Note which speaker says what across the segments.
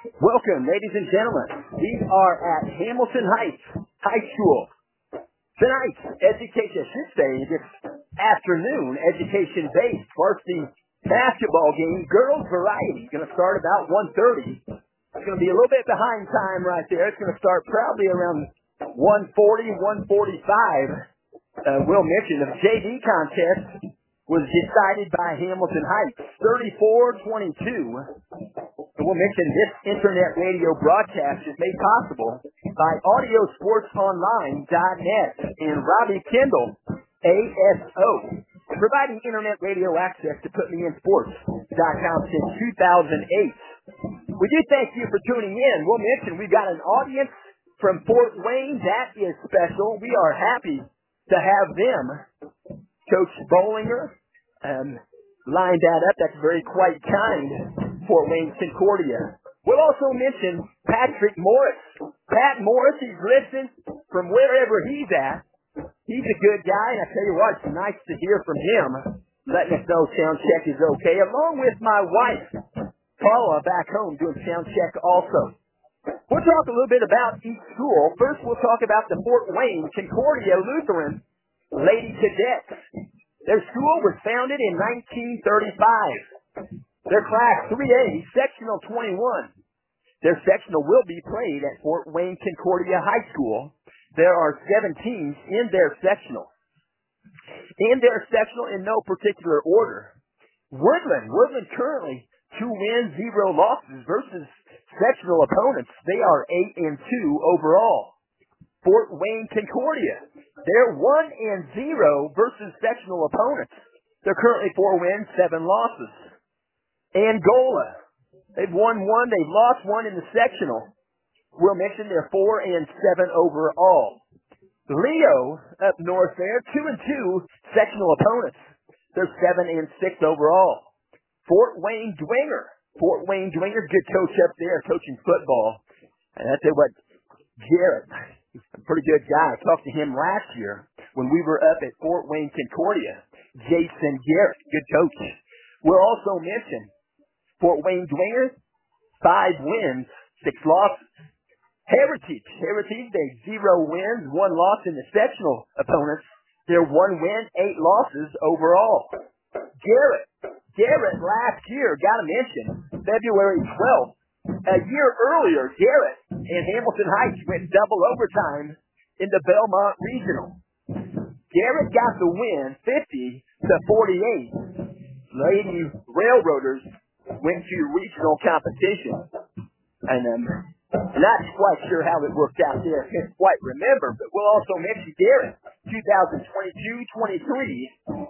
Speaker 1: Welcome, ladies and gentlemen. We are at Hamilton Heights High School. Tonight's education, I should say, this afternoon, education-based varsity basketball game, girls variety, going to start about 1:30. It's going to be a little bit behind time right there. It's going to start probably around 1:40, 1:45. Will mention the JV contest was decided by Hamilton Heights, 34-22. We'll mention this internet radio broadcast is made possible by AudioSportsOnline.net and Robbie Kendall, ASO, providing internet radio access to PutMeInSports.com since 2008. We do thank you for tuning in. We'll mention we've got an audience from Fort Wayne. That is special. We are happy to have them. Coach Bollinger lined that up. That's very quite kind. Fort Wayne Concordia. We'll also mention Patrick Morris. Pat Morris, he's listening from wherever he's at. He's a good guy, and I tell you what, it's nice to hear from him, letting us know sound check is okay, along with my wife, Paula, back home doing sound check also. We'll talk a little bit about each school. First, we'll talk about the Fort Wayne Concordia Lutheran Lady Cadets. Their school was founded in 1935. Their Class 3A, Sectional 21. Their sectional will be played at Fort Wayne Concordia High School. There are 7 teams in their sectional. In their sectional, in no particular order. Woodland currently 2 wins, 0 losses versus sectional opponents. They are 8-2 overall. Fort Wayne Concordia, they're 1-0 versus sectional opponents. They're currently 4 wins, 7 losses. Angola, they've won 1, they've lost 1 in the sectional. We'll mention they're 4-7 overall. Leo, up north there, 2-2 sectional opponents. They're 7-6 overall. Fort Wayne Dwenger, good coach up there, coaching football. And I tell you what, Garrett, he's a pretty good guy. I talked to him last year when we were up at Fort Wayne Concordia. Jason Garrett, good coach. We'll also mention Fort Wayne Dwenger, 5 wins, 6 losses. Heritage, they 0 wins, 1 loss in the sectional opponents. They're 1 win, 8 losses overall. Garrett last year, gotta mention, February 12th. A year earlier, Garrett and Hamilton Heights went double overtime in the Belmont Regional. Garrett got the win, 50-48. Lady Railroaders went to regional competition, and not quite sure how it worked out there. Can't quite remember, but we'll also mention Garrett, 2022-23,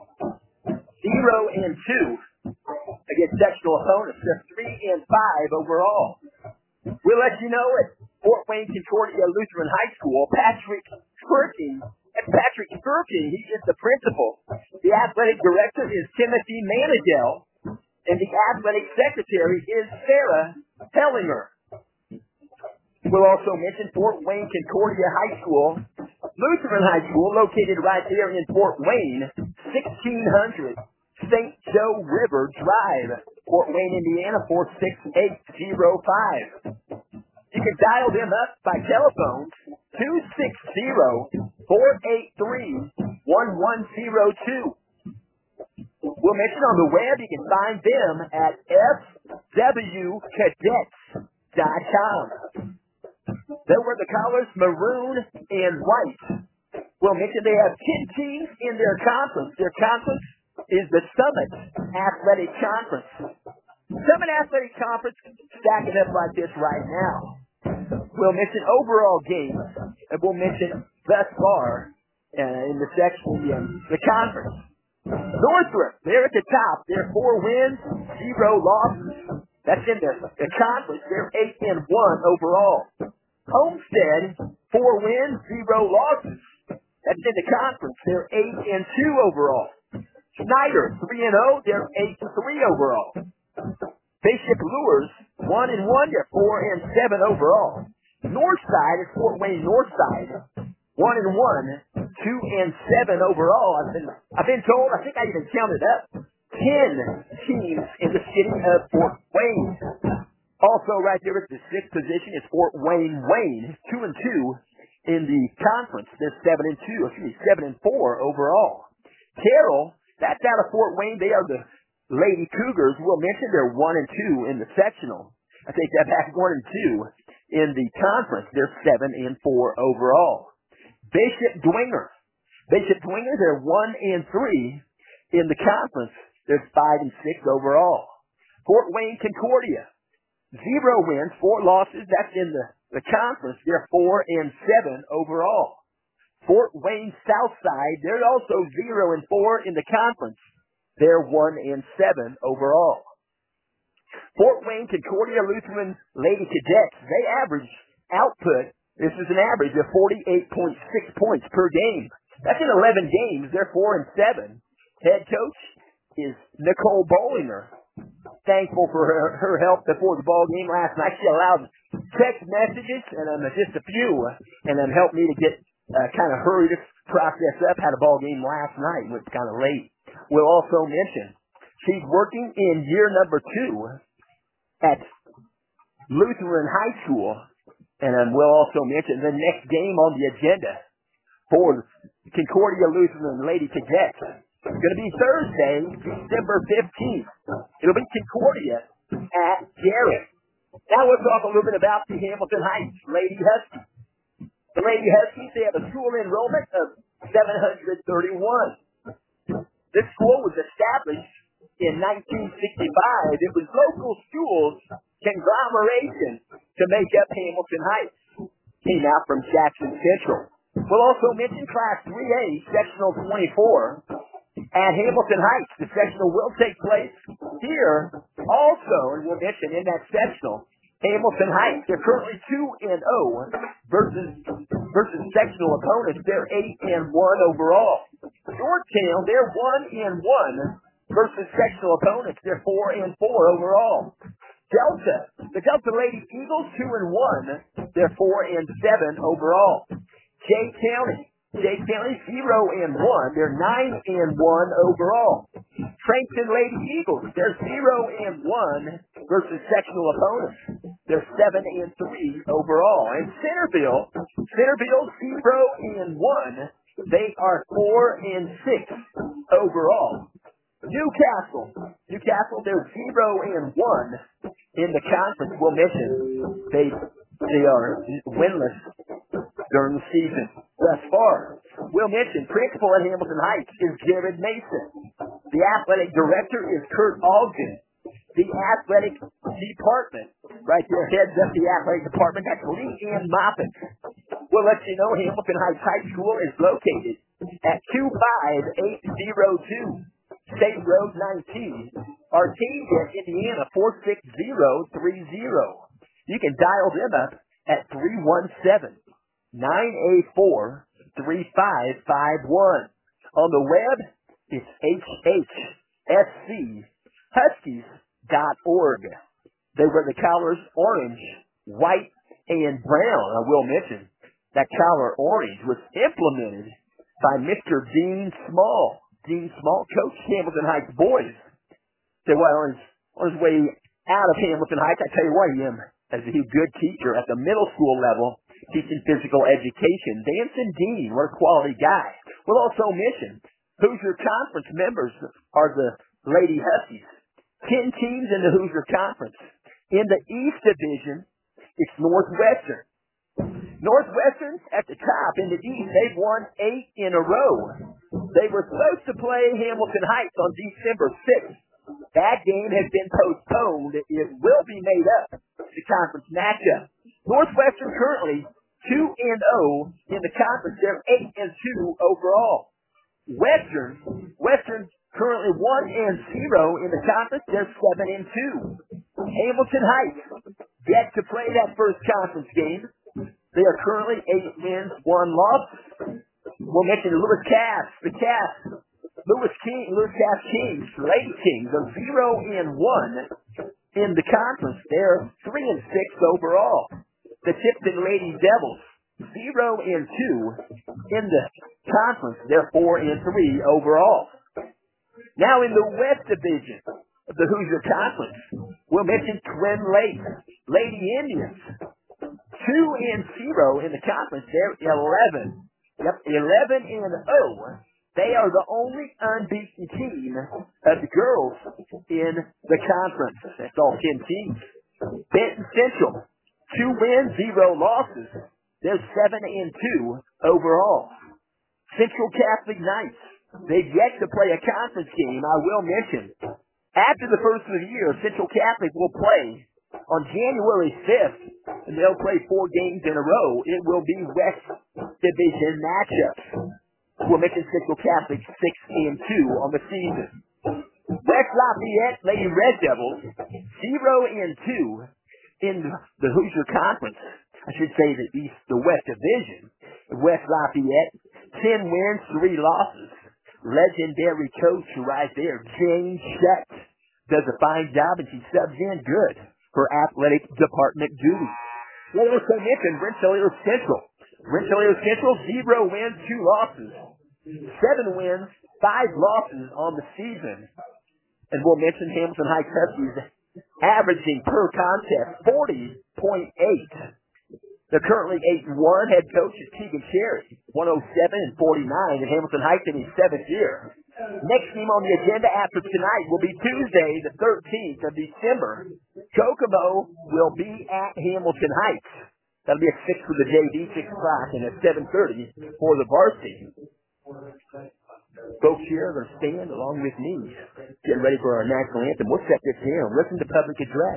Speaker 1: 0-2 against sectional opponents. They're 3-5 overall. We'll let you know at Fort Wayne Concordia Lutheran High School, Patrick Furking, he is the principal. The athletic director is Timothy Managel, and the athletic secretary is Sarah Hellinger. We'll also mention Fort Wayne Concordia High School, Lutheran High School, located right there in Fort Wayne, 1600 St. Joe River Drive, Fort Wayne, Indiana, 46805. You can dial them up by telephone, 260-483-1102. We'll mention on the web, you can find them at fwcadets.com. They wear the colors maroon and white. We'll mention they have 10 teams in their conference. Their conference is the Summit Athletic Conference. Summit Athletic Conference stacking up like this right now. We'll mention overall games, and we'll mention thus far in the section, the conference. Northrop, they're at the top. They're 4 wins, 0 losses. That's in the conference. They're 8-1 overall. Homestead, 4 wins, 0 losses. That's in the conference. They're 8-2 overall. Snyder, 3-0. They're 8-3 overall. Bishop Lures, 1-1. They're 4-7 overall. Northside is Fort Wayne Northside, 1-1, 2-7 overall. I've been told, I think I even counted up, 10 teams in the city of Fort Wayne. Also, right there at the 6th position is Fort Wayne. 2-2 in the conference. They're 7-4 overall. Carroll, that's out of Fort Wayne. They are the Lady Cougars. We'll mention they're 1-2 in the sectional. I take that back, 1-2 in the conference. They're 7-4 overall. Bishop Dwenger, they're 1-3 in the conference. They're 5-6 overall. Fort Wayne Concordia, 0 wins, 4 losses. That's in the conference. They're 4-7 overall. Fort Wayne Southside, they're also 0-4 in the conference. They're 1-7 overall. Fort Wayne Concordia Lutheran Lady Cadets, they average output. This is an average of 48.6 points per game. That's in 11 games. They're 4-7. Head coach is Nicole Bollinger. Thankful for her help before the ball game last night. She allowed text messages and just a few, and helped me to get kind of hurry this process up. Had a ball game last night. It was kind of late. We'll also mention she's working in year number 2 at Lutheran High School. And we'll also mention the next game on the agenda for Concordia Lutheran Lady Cadets. It's going to be Thursday, December 15th. It'll be Concordia at Garrett. Now we'll talk a little bit about the Hamilton Heights Lady Huskies. The Lady Huskies, they have a school enrollment of 731. This school was established in 1965. It was local schools conglomeration to make up Hamilton Heights. Came out from Jackson Central. We'll also mention Class 3A, Sectional 24 at Hamilton Heights. The sectional will take place here also, and we'll mention in that sectional, Hamilton Heights. They're currently 2-0 versus sectional opponents. They're 8-1 overall. Georgetown, they're 1-1 versus sectional opponents. They're 4-4 overall. The Delta Lady Eagles, 2-1. They're 4-7 overall. Jay County, 0-1. They're 9-1 overall. Franklin Lady Eagles, they're 0-1 versus sectional opponents. They're 7-3 overall. And Centerville, 0-1. They are 4-6 overall. Newcastle, they're 0-1 in the conference. We'll mention they are winless during the season thus far. We'll mention principal at Hamilton Heights is Jared Mason. The athletic director is Kurt Ogden. The athletic department, right there, heads up the athletic department, that's Lee Ann Moffett. We'll let you know Hamilton Heights High School is located at 25802 State Road 19, Arcadia, Indiana 46030. You can dial them up at 317-984-3551. On the web, it's hhschuskies.org. They wear the collars orange, white, and brown. I will mention that collar orange was implemented by Mr. Dean Small. Dean Small coached Hamilton Heights boys. So on his way out of Hamilton Heights, I tell you what, as a good teacher at the middle school level, teaching physical education. Danson Dean, what a quality guy. We'll also mention Hoosier Conference members are the Lady Huskies. 10 teams in the Hoosier Conference. In the East Division, it's Northwestern. Northwestern at the top in the East, they've won 8 in a row. They were supposed to play Hamilton Heights on December 6th. That game has been postponed. It will be made up, the conference matchup. Northwestern currently 2-0 in the conference. They're 8-2 overall. Western currently 1-0 in the conference. They're 7-2. Hamilton Heights yet to play that first conference game. They are currently 8 wins, 1 loss. We'll mention the Lewis Cass, Lewis Cass Kings, Lady Kings are 0-1 in the conference. They're 3-6 overall. The Tipton Lady Devils, 0-2 in the conference. They're 4-3 overall. Now in the West Division of the Hoosier Conference, we'll mention Twin Lakes. Lady Indians, 2-0 in the conference. They're 11. Yep, 11-0. They are the only unbeaten team of the girls in the conference. That's all 10 teams. Benton Central, 2 wins, 0 losses. They're 7-2 overall. Central Catholic Knights, they've yet to play a conference game. I will mention, after the first of the year, Central Catholic will play on January 5th, and they'll play 4 games in a row. It will be West Division matchups. We'll mention Central Catholic 6-2 on the season. West Lafayette Lady Red Devils, 0-2 in the Hoosier Conference. I should say the West Division. West Lafayette, 10 wins, 3 losses. Legendary coach right there, Jane Shutt, does a fine job, and she subs in good for athletic department duties. We'll also mention Rensselaer Central. Rensselaer Central, 0 wins, 2 losses. 7 wins, 5 losses on the season. And we'll mention Hamilton Heights Huskies averaging per contest 40.8. They're currently 8-1. Head coach is Keegan Cherry, 107-49 in Hamilton Heights in his 7th year. Next game on the agenda after tonight will be Tuesday, the 13th of December. Kokomo will be at Hamilton Heights. That'll be at 6 for the JV, 6 o'clock, and at 7:30 for the varsity. Folks here are going to stand along with me, getting ready for our national anthem. We'll set this here and listen to public address.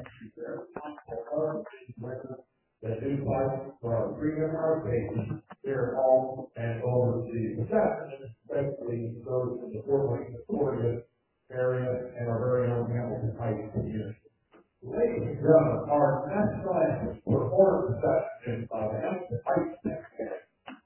Speaker 2: That do fight for our freedom and our faith here at home and overseas. Especially those in the Fort Wayne, Florida area and our very own Hamilton Heights community. Ladies and gentlemen, our national anthem performed section of Hamilton Heights next year.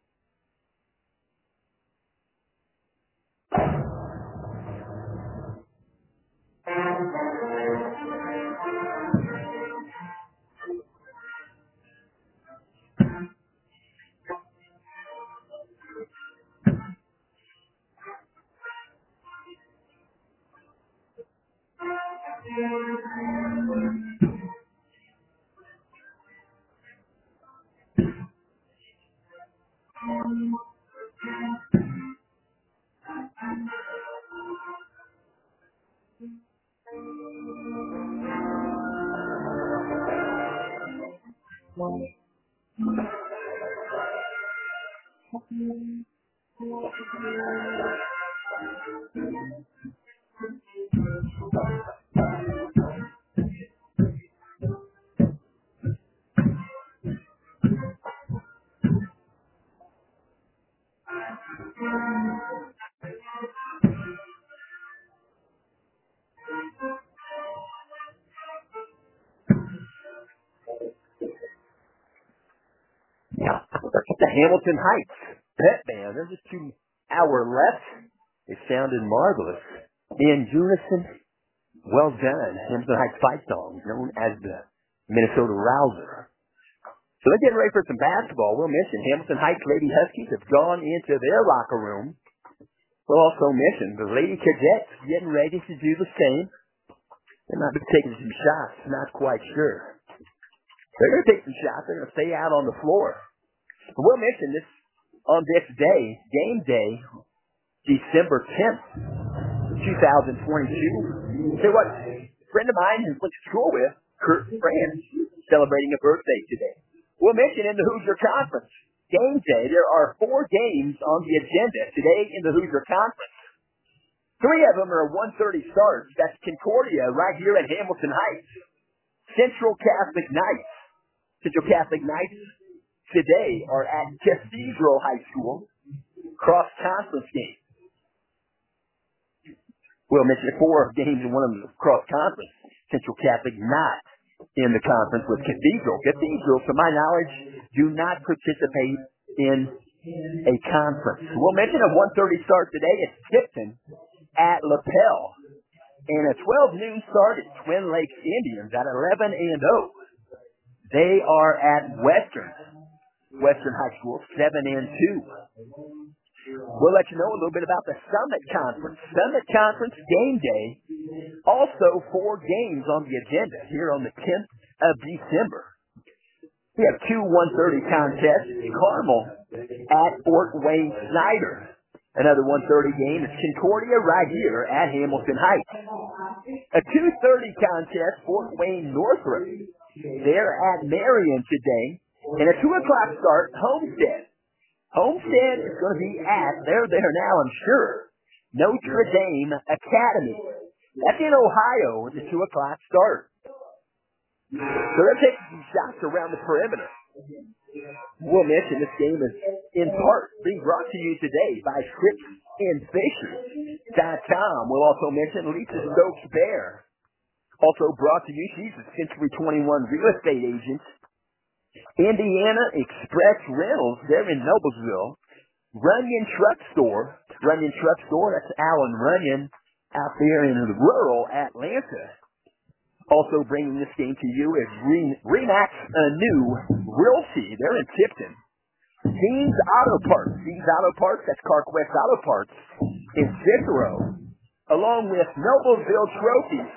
Speaker 1: The Hamilton Heights Pep Band. They're just to our left. It sounded marvelous. In unison, well done. Hamilton Heights fight song, known as the Minnesota Rouser. So they're getting ready for some basketball. We'll mention Hamilton Heights Lady Huskies have gone into their locker room. We'll also mention the Lady Cadets getting ready to do the same. They might be taking some shots, not quite sure. They're going to take some shots. They're going to stay out on the floor. But we'll mention this on this day, game day, December 10th, 2022. Say what, a friend of mine who went to school with, Kurt France, celebrating a birthday today. We'll mention in the Hoosier Conference, game day, there are 4 games on the agenda today in the Hoosier Conference. 3 of them are 1:30 starts. That's Concordia right here at Hamilton Heights. Central Catholic Knights. Central Catholic Knights today are at Cathedral High School. Cross-conference game. We'll mention 4 games and one of them is cross-conference. Central Catholic not in the conference with Cathedral. Cathedral, to my knowledge, do not participate in a conference. We'll mention a 1:30 start today. It's Tipton at LaPel. And a 12 noon start at Twin Lakes Indians at 11-0. They are at Western High School, 7-2. We'll let you know a little bit about the Summit Conference. Summit Conference game day. Also 4 games on the agenda here on the 10th of December. We have two 130 contests. Carmel at Fort Wayne Snyder. Another 130 game is Concordia right here at Hamilton Heights. A 230 contest, Fort Wayne Northrop. They're at Marion today. And a 2 o'clock start, Homestead. Homestead is going to be they're there now, I'm sure, Notre Dame Academy. That's in Ohio. It's a 2 o'clock start. So they're taking some shots around the perimeter. We'll mention this game is in part being brought to you today by TripsandFishers.com. We'll also mention Lisa Stokes Bear. Also brought to you, she's a Century 21 real estate agent. Indiana Express Rentals, they're in Noblesville. Runyon Truck Store, that's Alan Runyon out there in rural Atlanta. Also bringing this game to you is Remax New Realty. They're in Tipton. Dean's Auto Parts, that's CarQuest Auto Parts in Cicero. Along with Noblesville Trophies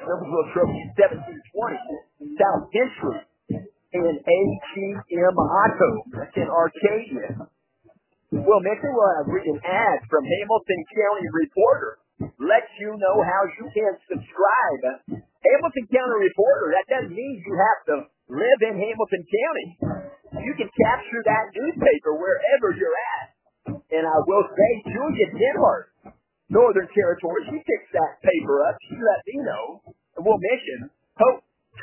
Speaker 1: 1720, South Entry, and ATM Auto, that's in Arcadia. We'll mention we'll have an ad from Hamilton County Reporter. Let you know how you can subscribe. Hamilton County Reporter, that doesn't mean you have to live in Hamilton County. You can capture that newspaper wherever you're at. And I will say, Julia Denhart, Northern Territory, she picks that paper up. She let me know. And we'll mention Hope.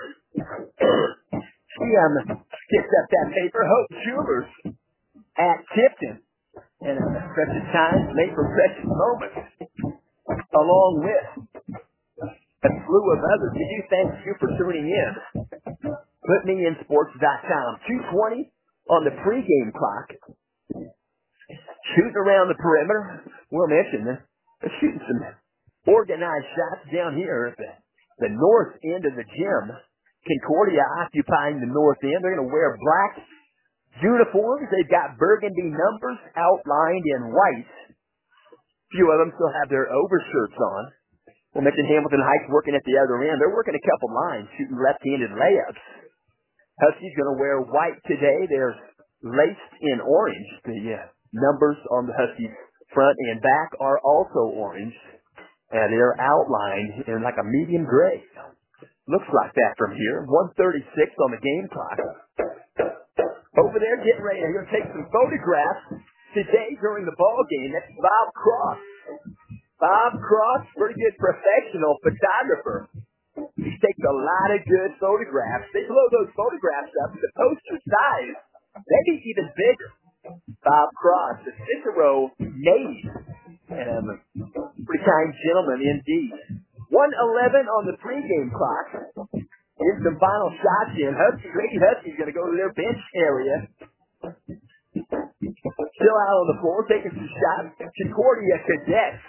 Speaker 1: She picks up that paper, Hope Jewelers at Tipton. And precious times made for precious moments. Along with a slew of others. We do thank you for tuning in. PutMeInSports.com. 2:20 on the pregame clock. Shooting around the perimeter. We'll mention they're shooting some organized shots down here at the north end of the gym. Concordia occupying the north end. They're going to wear black uniforms. They've got burgundy numbers outlined in white. A few of them still have their overshirts on. We'll mention Hamilton Heights working at the other end. They're working a couple lines, shooting left-handed layups. Huskies going to wear white today. They're laced in orange. The numbers on the Huskies front and back are also orange. And they're outlined in like a medium gray. Looks like that from here. 1:36 on the game clock. Over there getting ready. They're going to take some photographs today during the ball game. That's Bob Cross. Bob Cross, pretty good professional photographer. He takes a lot of good photographs. They blow those photographs up to the poster size, maybe even bigger. Bob Cross, the Cicero native, and a pretty kind gentleman indeed. 1:11 on the pregame clock. Here's some final shots in. Lady Huskies going to go to their bench area. Still out on the floor, taking some shots. Concordia Cadets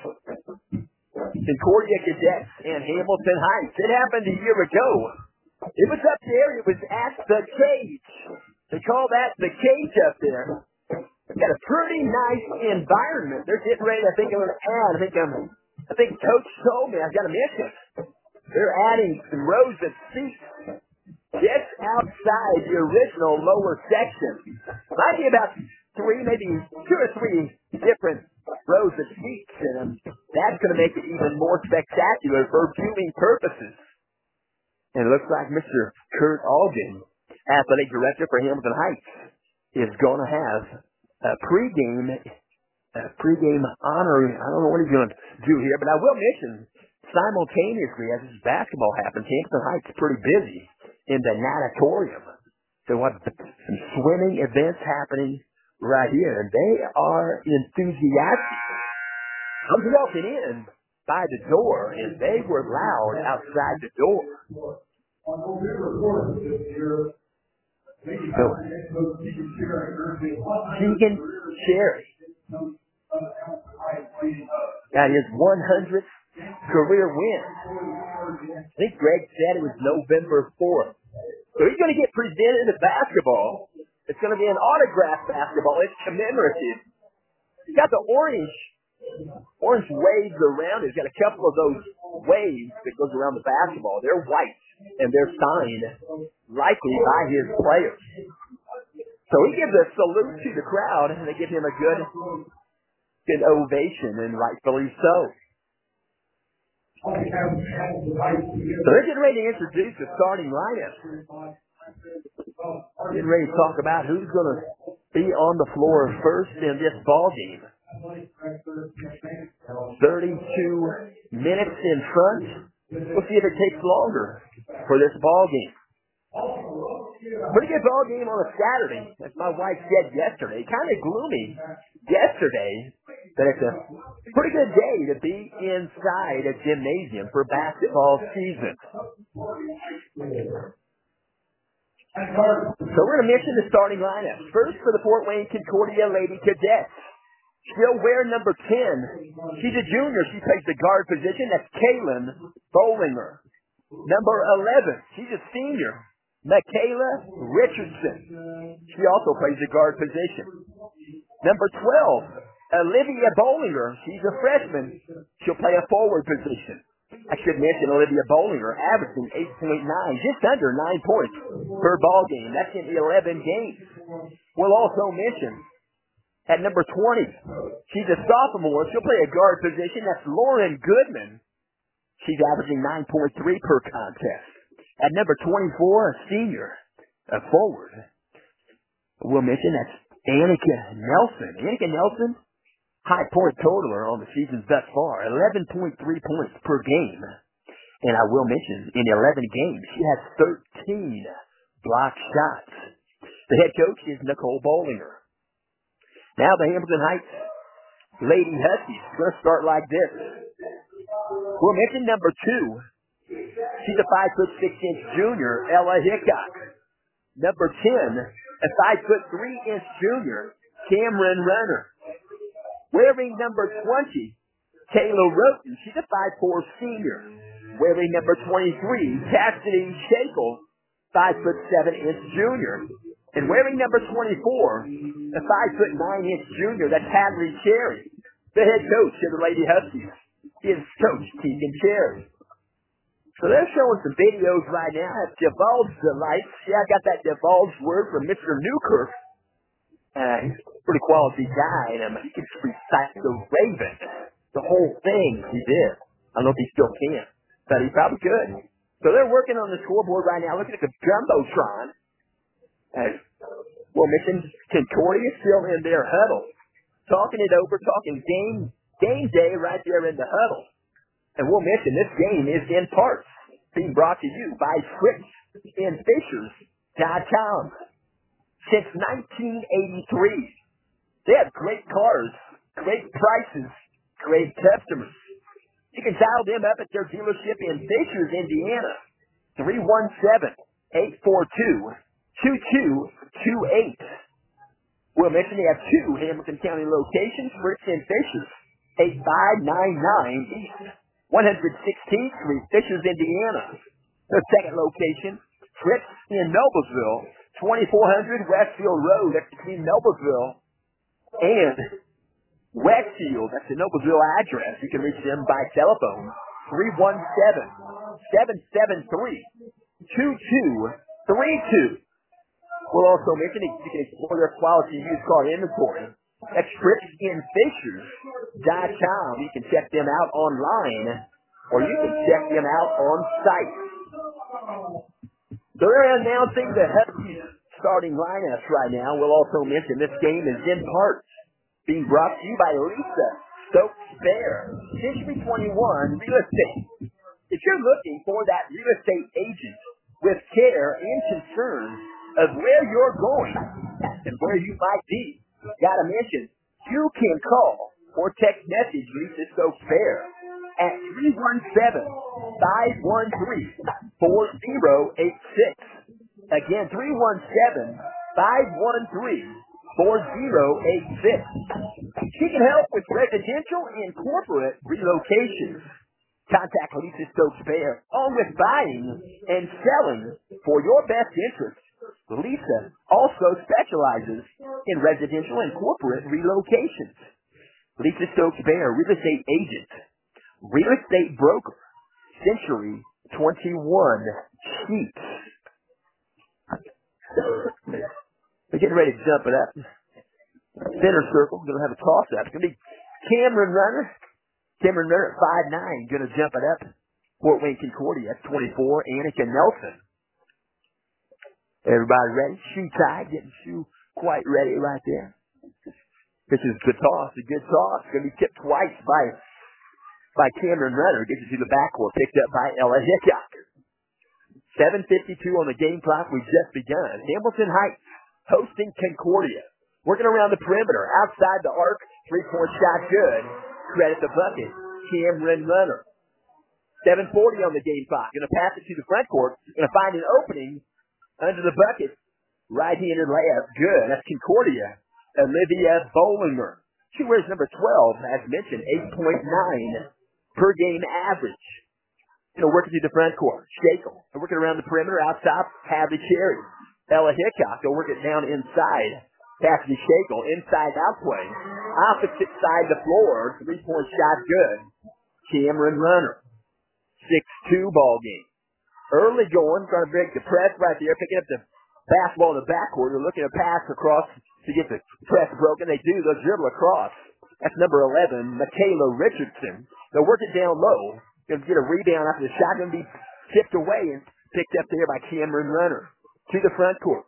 Speaker 1: and Hamilton Heights. It happened a year ago. It was up there. It was at the cage. They call that the cage up there. Got a pretty nice environment. They're getting ready. I think Coach told me I've got to mention. They're adding some rows of seats just outside the original lower section. Might be about maybe 2 or 3 different rows of seats, and that's going to make it even more spectacular for viewing purposes. And it looks like Mr. Kurt Alden, athletic director for Hamilton Heights, is going to have a pregame honor. I don't know what he's going to do here, but I will mention simultaneously as this basketball happens, Hamilton Heights is pretty busy in the natatorium. So what some swimming events happening right here, and they are enthusiastic. I was walking in by the door, and they were loud outside the door. So, Keegan Cherry got his 100th career win. I think Greg said it was November 4th. So he's going to get presented a basketball. It's going to be an autographed basketball. It's commemorative. He's got the orange waves around it. He's got a couple of those waves that goes around the basketball. They're white. and they're signed likely by his players. So he gives a salute to the crowd, and they give him a good ovation, and rightfully so. So they're getting ready to introduce the starting lineup. Getting ready to talk about who's going to be on the floor first in this ball game. 32 minutes in front. We'll see if it takes longer for this ball game. Pretty good ball game on a Saturday, as my wife said yesterday. Kind of gloomy yesterday, but it's a pretty good day to be inside a gymnasium for basketball season. So we're going to mention the starting lineup. First for the Fort Wayne Concordia Lady Cadets. She'll wear number 10. She's a junior. She plays the guard position. That's Kaylin Bollinger. Number 11. She's a senior. Michaela Richardson. She also plays the guard position. Number 12. Olivia Bollinger. She's a freshman. She'll play a forward position. I should mention Olivia Bollinger averaging 8.9, just under 9 points per ball game. That's in 11 games. We'll also mention at number 20, she's a sophomore. She'll play a guard position. That's Lauren Goodman. She's averaging 9.3 per contest. At number 24, a senior, a forward. We'll mention that's Annika Nelson. Annika Nelson, high point totaler on the season thus far, 11.3 points per game. And I will mention, in 11 games, she has 13 block shots. The head coach is Nicole Bollinger. Now the Hamilton Heights Lady Huskies is going to start like this. We'll mention number 2. She's a 5'6" junior, Ella Hickok. Number 10, a 5'3" junior, Cameron Runner. Wearing number 20, Kayla Roten. She's a 5'4" senior. Wearing number 23, Cassidy Shakel, 5'7" junior. And wearing number 24, a 5'9" junior, that's Hadley Cherry. The head coach of the Lady Huskies is Coach Keegan Cherry. So they're showing some videos right now at Divulge the Lights. Yeah, I got that divulge word from Mr. Newkirk. He's a pretty quality guy, and he can recite the Raven, the whole thing he did. I don't know if he still can, but he probably could. So they're working on the scoreboard right now, looking at the Jumbotron. Well, Mission Concordia still in their huddle, talking it over, talking game day right there in the huddle. And we'll mention this game is in parts being brought to you by Fritz and Fishers.com. Since 1983, they have great cars, great prices, great customers. You can dial them up at their dealership in Fishers, Indiana, 317-842-2228. We'll mention they have 2 Hamilton County locations, Fritz and Fishers, 8599 East 116th Street, Fishers, Indiana. The second location, Fritz in Noblesville, 2400 Westfield Road. That's between Noblesville and Westfield. That's the Noblesville address. You can reach them by telephone, 317-773-2232. We'll also mention you can explore their quality used car inventory. That's FritzandFishers.com. You can check them out online, or you can check them out on site. They're announcing the Huskies starting lineups right now. We'll also mention this game is in part being brought to you by Lisa Stokes Bear, Century 21 Real Estate. If you're looking for that real estate agent with care and concern of where you're going and where you might be, gotta mention, you can call or text message Lisa Stokes Bear at 317-513-4086. Again, 317-513-4086. She can help with residential and corporate relocations. Contact Lisa Stokes Bear along with buying and selling for your best interest. Lisa also specializes in residential and corporate relocations. Lisa Stokes Bear, real estate agent, real estate broker, Century 21 Sheets. They're getting ready to jump it up. Center circle, going to have a toss-up. It's going to be Cameron Runner. Cameron Runner at 5'9", going to jump it up. Fort Wayne Concordia at 24, Annika Nelson. Everybody ready? Shoe tied, getting shoe quite ready right there. This is the toss, a good toss. Going to be tipped twice by Cameron Runner. Gets it to the backcourt, picked up by Ella Hickok. 7:52 on the game clock. We've just begun. Hamilton Heights hosting Concordia. Working around the perimeter, outside the arc, three-point shot good. Credit the bucket, Cameron Runner. 7:40 on the game clock. Going to pass it to the front court. Going to find an opening under the bucket. Right-handed layup, good. That's Concordia. Olivia Bollinger. She wears number 12, as mentioned, 8.9 per game average. Working through the front court. Shakel. They're working around the perimeter, outside, Hadley Cherry. Ella Hickok. They'll work it down inside. Cassidy Shakel, inside out play. Opposite side of the floor, three-point shot good. Cameron Runner. 6-2 ball game. Early going, trying to break the press right there, picking up the basketball in the backcourt. They're looking to pass across to get the press broken. They do. They'll dribble across. That's number 11, Michaela Richardson. They'll work it down low. Going to get a rebound after the shot. Going to be tipped away and picked up there by Cameron Runner. To the front court.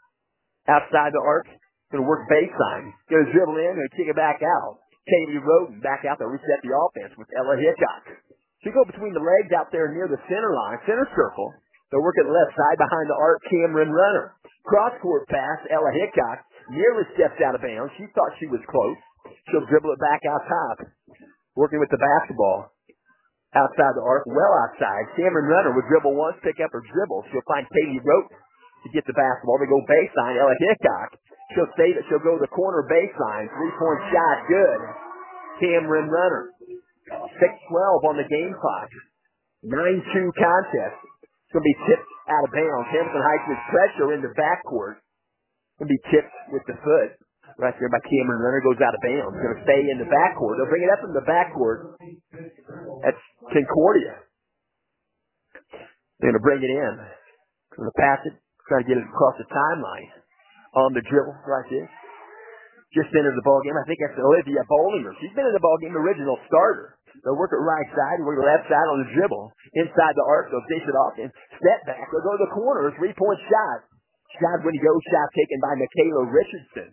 Speaker 1: Outside the arc. Going to work baseline. Going to dribble in. Going to kick it back out. Katie Roden back out there. Reset the offense with Ella Hickok. She go between the legs out there near the center line. Center circle. They'll work it left side behind the arc. Cameron Runner. Cross court pass. Ella Hickok nearly steps out of bounds. She thought she was close. She'll dribble it back out top. Working with the basketball. Outside the arc. Well outside. Cameron Runner would dribble once. Pick up her dribble. She'll find Katie Roten to get the basketball. They go baseline. Ella Hickok. She'll save it. She'll go to the corner baseline. Three-point shot. Good. Cameron Runner. 6:12 on the game clock. 9-2 contest. It's going to be tipped out of bounds. Hamilton Heights with pressure in the backcourt. Going to be tipped with the foot. Right there by Cameron Runner. Goes out of bounds. Going to stay in the backcourt. They'll bring it up in the backcourt. That's Concordia. They're going to bring it in. Going to pass it. Try to get it across the timeline. On the dribble right there. Just entered the ball game. I think that's Olivia Bollinger. She's been in the ball game, original starter. They'll work it right side, work the left side on the dribble. Inside the arc, they'll dish it off and step back. They'll go to the corner, three-point shot. Shot when he goes, shot taken by Michaela Richardson.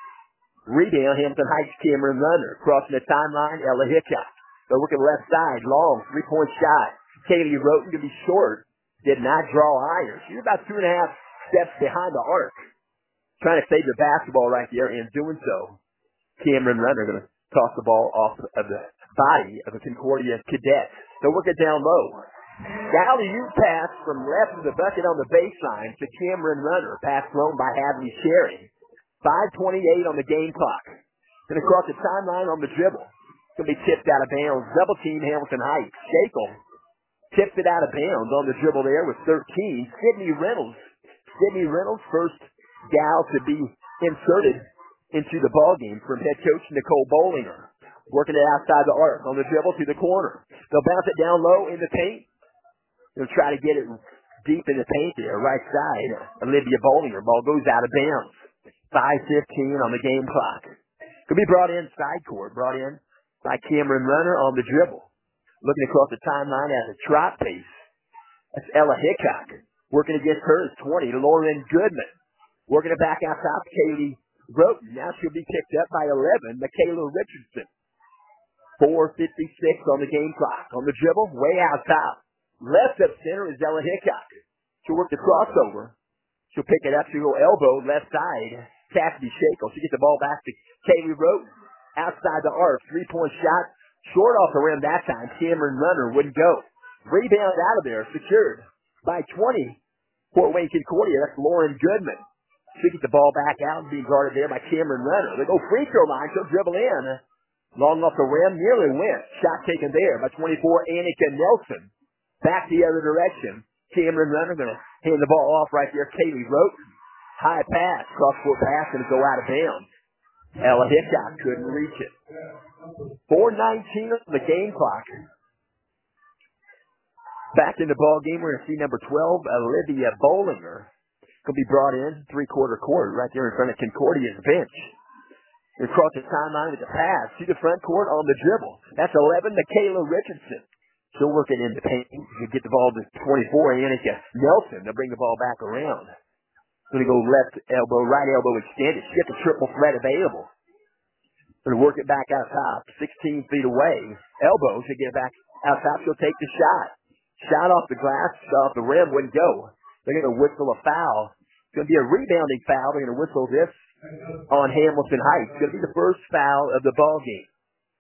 Speaker 1: Rebound, Hamilton Heights, Cameron Runner. Crossing the timeline, Ella Hickok. They'll work it left side, long, three-point shot. Katie Roten to be short. Did not draw iron. She's about 2.5 steps behind the arc. Trying to save the basketball right there, and doing so, Cameron Runner going to toss the ball off of the body of the Concordia cadet. They'll work it down low. Alley-oop pass from left of the bucket on the baseline to Cameron Runner. Pass thrown by Hadley Sherry. 5:28 on the game clock. Going to cross the timeline on the dribble. Going to be tipped out of bounds. Double team Hamilton Heights. Shakel tips it out of bounds on the dribble there with 13. Sydney Reynolds. Sydney Reynolds, first gal to be inserted into the ballgame from head coach Nicole Bollinger. Working it outside the arc on the dribble to the corner. They'll bounce it down low in the paint. They'll try to get it deep in the paint there, right side. Olivia Bollinger. Ball goes out of bounds. 5:15 on the game clock. Could be brought in side court. Brought in by Cameron Runner on the dribble. Looking across the timeline at a trot pace. That's Ella Hickok. Working against her is 20. Lauren Goodman. Working it back out top, Katie Roten. Now she'll be picked up by 11, Michaela Richardson. 4:56 on the game clock. On the dribble, way out top. Left up center is Ella Hickok. She'll work the crossover. She'll pick it up. She'll go elbow, left side. Cassidy Shakel. She'll get the ball back to Katie Roten. Outside the arc. Three-point shot. Short off the rim that time. Cameron Runner wouldn't go. Rebound out of there. Secured by 20. Fort Wayne Concordia. That's Lauren Goodman. She'll get the ball back out and be guarded there by Cameron Runner. They go free throw line. She'll dribble in. Long off the rim. Nearly went. Shot taken there by 24, Annika Nelson. Back the other direction. Cameron Runner going to hand the ball off right there. Katie Roten. High pass. Cross-court pass going to go out of bounds. Ella Hickok couldn't reach it. 4:19 on the game clock. Back in the ball game, we're going to see number 12, Olivia Bollinger. Going to be brought in three-quarter court right there in front of Concordia's bench. Across the timeline with the pass to the front court on the dribble. That's 11, Michaela Richardson. She'll work it in the paint. She'll get the ball to 24, Annika Nelson. They'll bring the ball back around. Going to go left elbow, right elbow extended. She gets a triple threat available. Going to work it back out top, 16 feet away. Elbow to get it back out top. She'll take the shot. Shot off the glass, shot off the rim, wouldn't go. They're going to whistle a foul. It's going to be a rebounding foul. They're going to whistle this on Hamilton Heights. It's going to be the first foul of the ball game.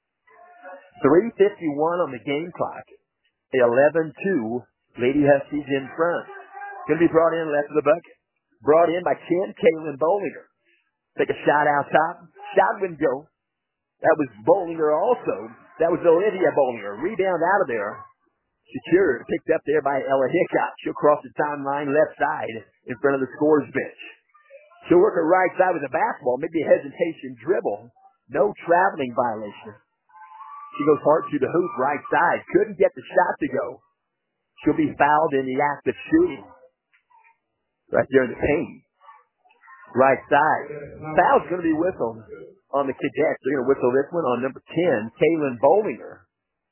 Speaker 1: 3:51 on the game clock. 11-2. Lady Huskies in front. Going to be brought in left of the bucket. Brought in by 10, Kaylin Bollinger. Take a shot out top. Shot wouldn't go. That was Bollinger also. That was Olivia Bollinger. Rebound out of there. Secured, picked up there by Ella Hickok. She'll cross the timeline left side in front of the scorer's bench. She'll work her right side with the basketball, maybe a hesitation dribble. No traveling violation. She goes hard to the hoop right side. Couldn't get the shot to go. She'll be fouled in the act of shooting. Right there in the paint. Right side. Foul's going to be whistled on the cadets. They're going to whistle this one on number 10, Kaylin Bollinger.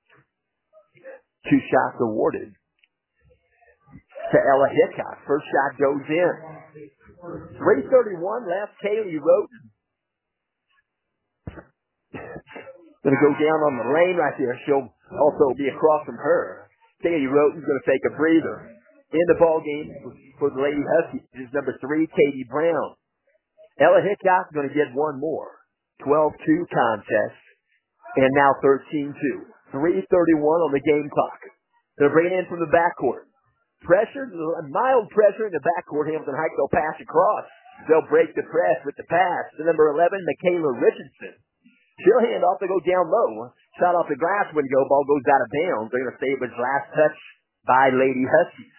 Speaker 1: 2 shots awarded to Ella Hickok. First shot goes in. 3:31 left. Kaylee Roten. Going to go down on the lane right there. She'll also be across from her. Kaylee Roten's going to take a breather. In the ball game for the Lady Huskies is number 3, Katie Brown. Ella Hickok going to get one more. 12-2 contest. And now 13-2. 3:31 on the game clock. They're bringing in from the backcourt. Pressure, mild pressure in the backcourt. Hamilton Heights, they'll pass across. They'll break the press with the pass to number 11, Michaela Richardson. She'll hand off to go down low. Shot off the glass wouldn't go. Ball goes out of bounds. They're going to say it was last touch by Lady Huskies.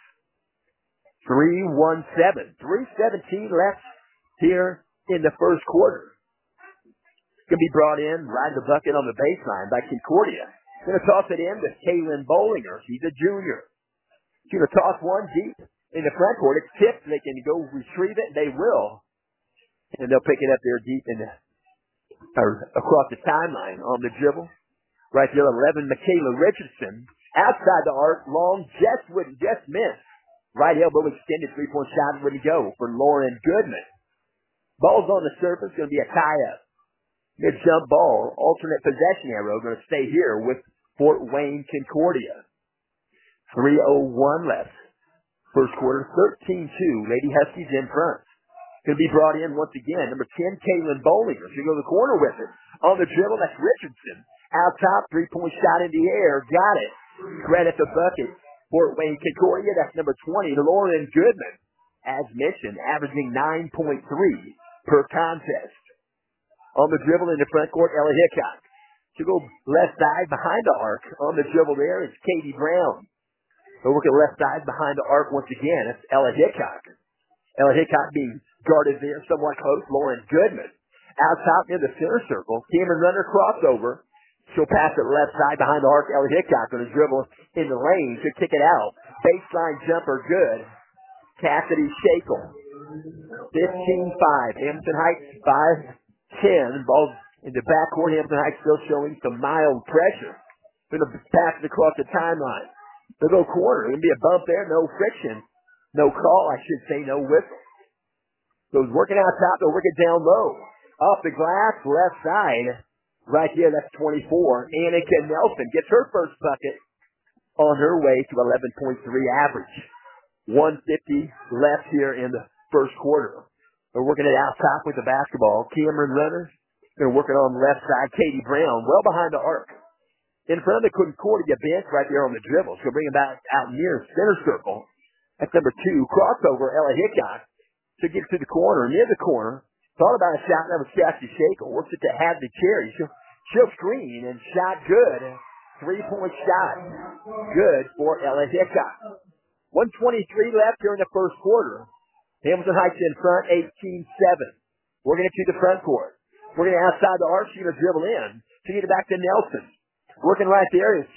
Speaker 1: 3:17. 3:17 left here in the first quarter. Going to be brought in right in the bucket on the baseline by Concordia. Going to toss it in to Kaylin Bollinger. She's a junior. She's going to toss one deep in the front court. It's tipped. They can go retrieve it. They will. And they'll pick it up there deep in the, or across the timeline on the dribble. Right there, 11, Michaela Richardson. Outside the arc, long, just miss. Right elbow extended, 3-point shot wouldn't go for Lauren Goodman. Ball's on the surface. Going to be a tie-up. Mid-jump ball, alternate possession arrow, going to stay here with Fort Wayne Concordia. 3:01 left. First quarter, 13-2. Lady Huskies in front. Going to be brought in once again. Number 10, Kaylin Bollinger. She'll go to the corner with it. On the dribble, that's Richardson. Out top, 3-point shot in the air. Got it. Right at the bucket. Fort Wayne Concordia, that's number 20, Lauren Goodman. As mentioned, averaging 9.3 per contest. On the dribble in the front court, Ella Hickok. She'll go left side behind the arc. On the dribble there is Katie Brown. They'll work at left side behind the arc once again. It's Ella Hickok. Ella Hickok being guarded there somewhat close. Lauren Goodman. Out top near the center circle. Cameron Runner crossover. She'll pass it left side behind the arc. Ella Hickok on the dribble in the lane. She'll kick it out. Baseline jumper good. Cassidy Shakel. 15-5. Hamilton Heights 5-10. Ball in the backcourt. Hamilton Heights still showing some mild pressure. Going to pass it across the timeline. They'll go corner. Going to be a bump there. No friction. No call. I should say no whistle. So he's working out top. They'll work it down low. Off the glass. Left side. Right here. That's 24. Annika Nelson gets her first bucket on her way to 11.3 average. 150 left here in the first quarter. They're working it out top with the basketball. Cameron Runner. They're working on the left side. Katie Brown, well behind the arc. In front of the Concordia bench right there on the dribble. She'll bring it back out near center circle. That's number 2. Crossover, Ella Hickok. She'll get to the corner, near the corner. Thought about a shot, that was Cassie Shakel. Works it to have the cherry. She'll screen and shot good. 3-point shot. Good for Ella Hickok. 1:23 left here in the first quarter. Hamilton Heights in front, 18-7. Working it to the front court. Working outside the arc, she's going to dribble in. She get it back to Nelson. Working right there is just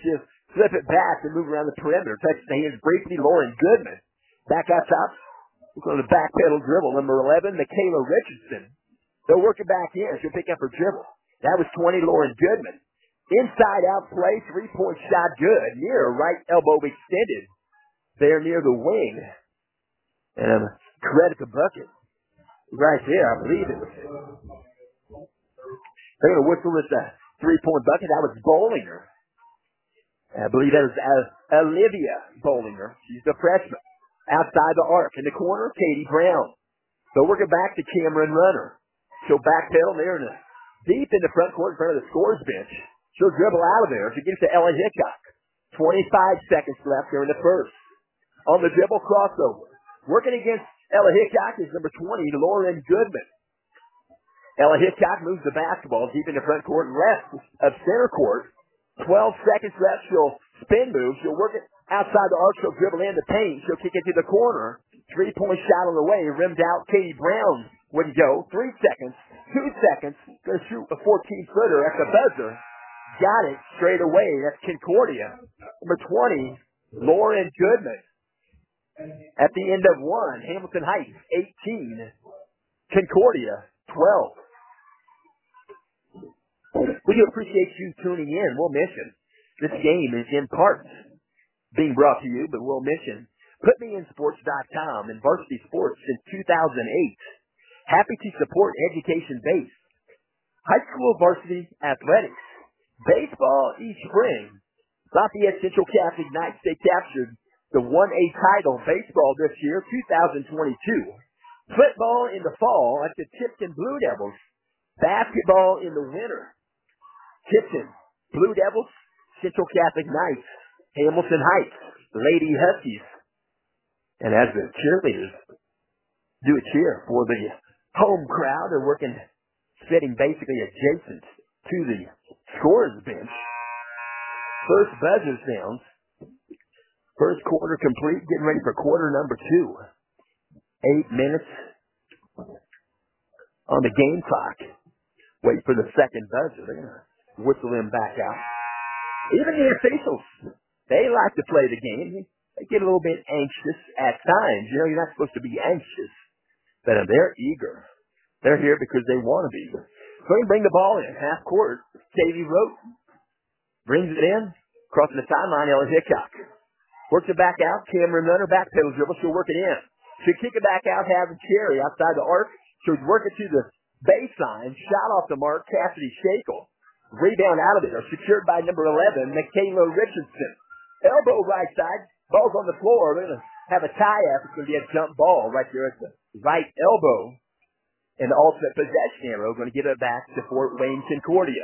Speaker 1: Flip it back and move around the perimeter. Touches the hands briefly. Lauren Goodman. Back out top. We're going to back pedal dribble. Number 11, Michaela Richardson. They'll work it back in. She'll pick up her dribble. That was 20, Lauren Goodman. Inside out play. 3-point shot good. Near right elbow extended. There near the wing. And credit the bucket. Right there, I believe it was. They're going to whistle this 3-point bucket. That was Bollinger. I believe that was Olivia Bollinger. She's the freshman. Outside the arc. In the corner, Katie Brown. So work it back to Cameron Runner. She'll backpedal there deep in the front court in front of the scores bench. She'll dribble out of there. She gets to Ella Hickok. 25 seconds left here in the first. On the dribble crossover. Working against Ella Hickok is number 20, Lauren Goodman. Ella Hickok moves the basketball deep in the front court and left of center court. 12 seconds left. She'll spin move. She'll work it outside the arc. She'll dribble in the paint. She'll kick it to the corner. 3-point shot on the way. Rimmed out. Katie Brown wouldn't go. 3 seconds. 2 seconds. Going to shoot a 14-footer at the buzzer. Got it straight away. That's Concordia. Number 20, Lauren Goodman. At the end of 1, Hamilton Heights 18, Concordia 12. We do appreciate you tuning in. We'll mention this game is in part being brought to you, but we'll mention PutMeInSports.com and Varsity Sports since 2008. Happy to support education-based high school varsity athletics. Baseball each spring. Lafayette Central Catholic Knights, they captured the 1A title baseball this year, 2022. Football in the fall at the Tipton Blue Devils. Basketball in the winter. Tipton Blue Devils, Central Catholic Knights, Hamilton Heights, Lady Huskies. And as the cheerleaders do a cheer for the home crowd, they're working, sitting basically adjacent to the scorer's bench. First buzzer sounds. First quarter complete, getting ready for quarter number 2. 8 minutes on the game clock. Wait for the second buzzer. They're going to whistle him back out. Even the officials, they like to play the game. They get a little bit anxious at times. You know, you're not supposed to be anxious. But they're eager. They're here because they want to be. So they bring the ball in, half court. Katie Rote brings it in, crossing the timeline, Ella Hickok. Works it back out, Cameron Runner, back pedal dribble, she'll work it in. She'll kick it back out, having Cherry outside the arc. She'll work it to the baseline, shot off the mark, Cassidy Shakel. Rebound out of it, secured by number 11, Michaela Richardson. Elbow right side, ball's on the floor. They're going to have a tie-up. It's going to be a jump ball right there at the right elbow. And the alternate possession arrow going to give it back to Fort Wayne Concordia.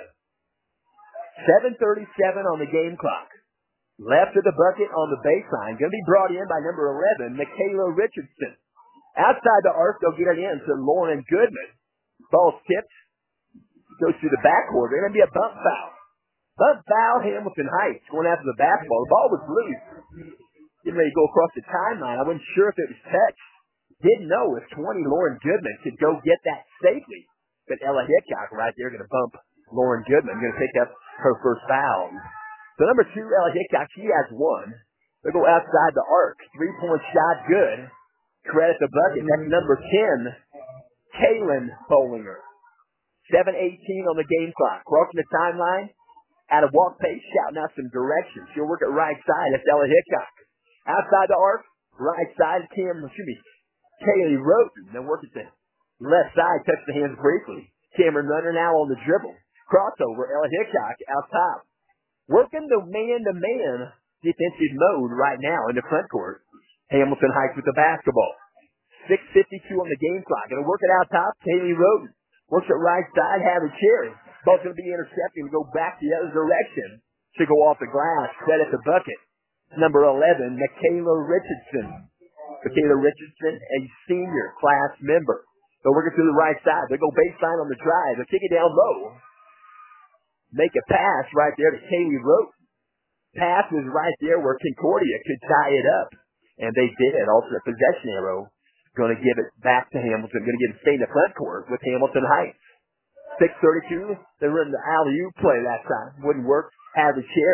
Speaker 1: 7:37 on the game clock. Left of the bucket on the baseline. Going to be brought in by number 11, Michaela Richardson. Outside the arc, they'll get it in to Lauren Goodman. Ball's tipped. Goes to the backcourt. There's going to be a bump foul. Bump foul, Hamilton Heights going after the basketball. The ball was loose. Getting ready to go across the timeline. I wasn't sure if it was touched. Didn't know if 20 Lauren Goodman could go get that safely. But Ella Hickok right there going to bump Lauren Goodman. Going to pick up her first foul. So number 2, Ella Hickok, she has 1. They'll go outside the arc. 3-point shot good. Credit the bucket. That's number 10, Kaylin Bollinger. 7:18 on the game clock. Crossing the timeline. At a walk pace, shouting out some directions. She'll work at right side. That's Ella Hickok. Outside the arc. Right side, Kaylee Roten. Then work at the left side. Touch the hands briefly. Cameron Runner now on the dribble. Crossover. Ella Hickok out top. Working the man-to-man defensive mode right now in the front court. Hamilton Heights with the basketball. 6:52 on the game clock. Going to work it out top. Kaylee Roten. Works at right side. Having Cherry. Ball's going to be intercepted and go back the other direction. Should go off the glass. Credit the bucket. Number 11, Michaela Richardson. Michaela Richardson, a senior class member. They'll work it to the right side. They'll go baseline on the drive. They'll kick it down low. Make a pass right there to Kaylee Rote. Pass was right there where Concordia could tie it up. And they did. Alternate possession arrow. Going to give it back to Hamilton. Going to get it stay in the front court with Hamilton Heights. 6:32. They run the alley-oop play that time. Wouldn't work. Have the Cherry.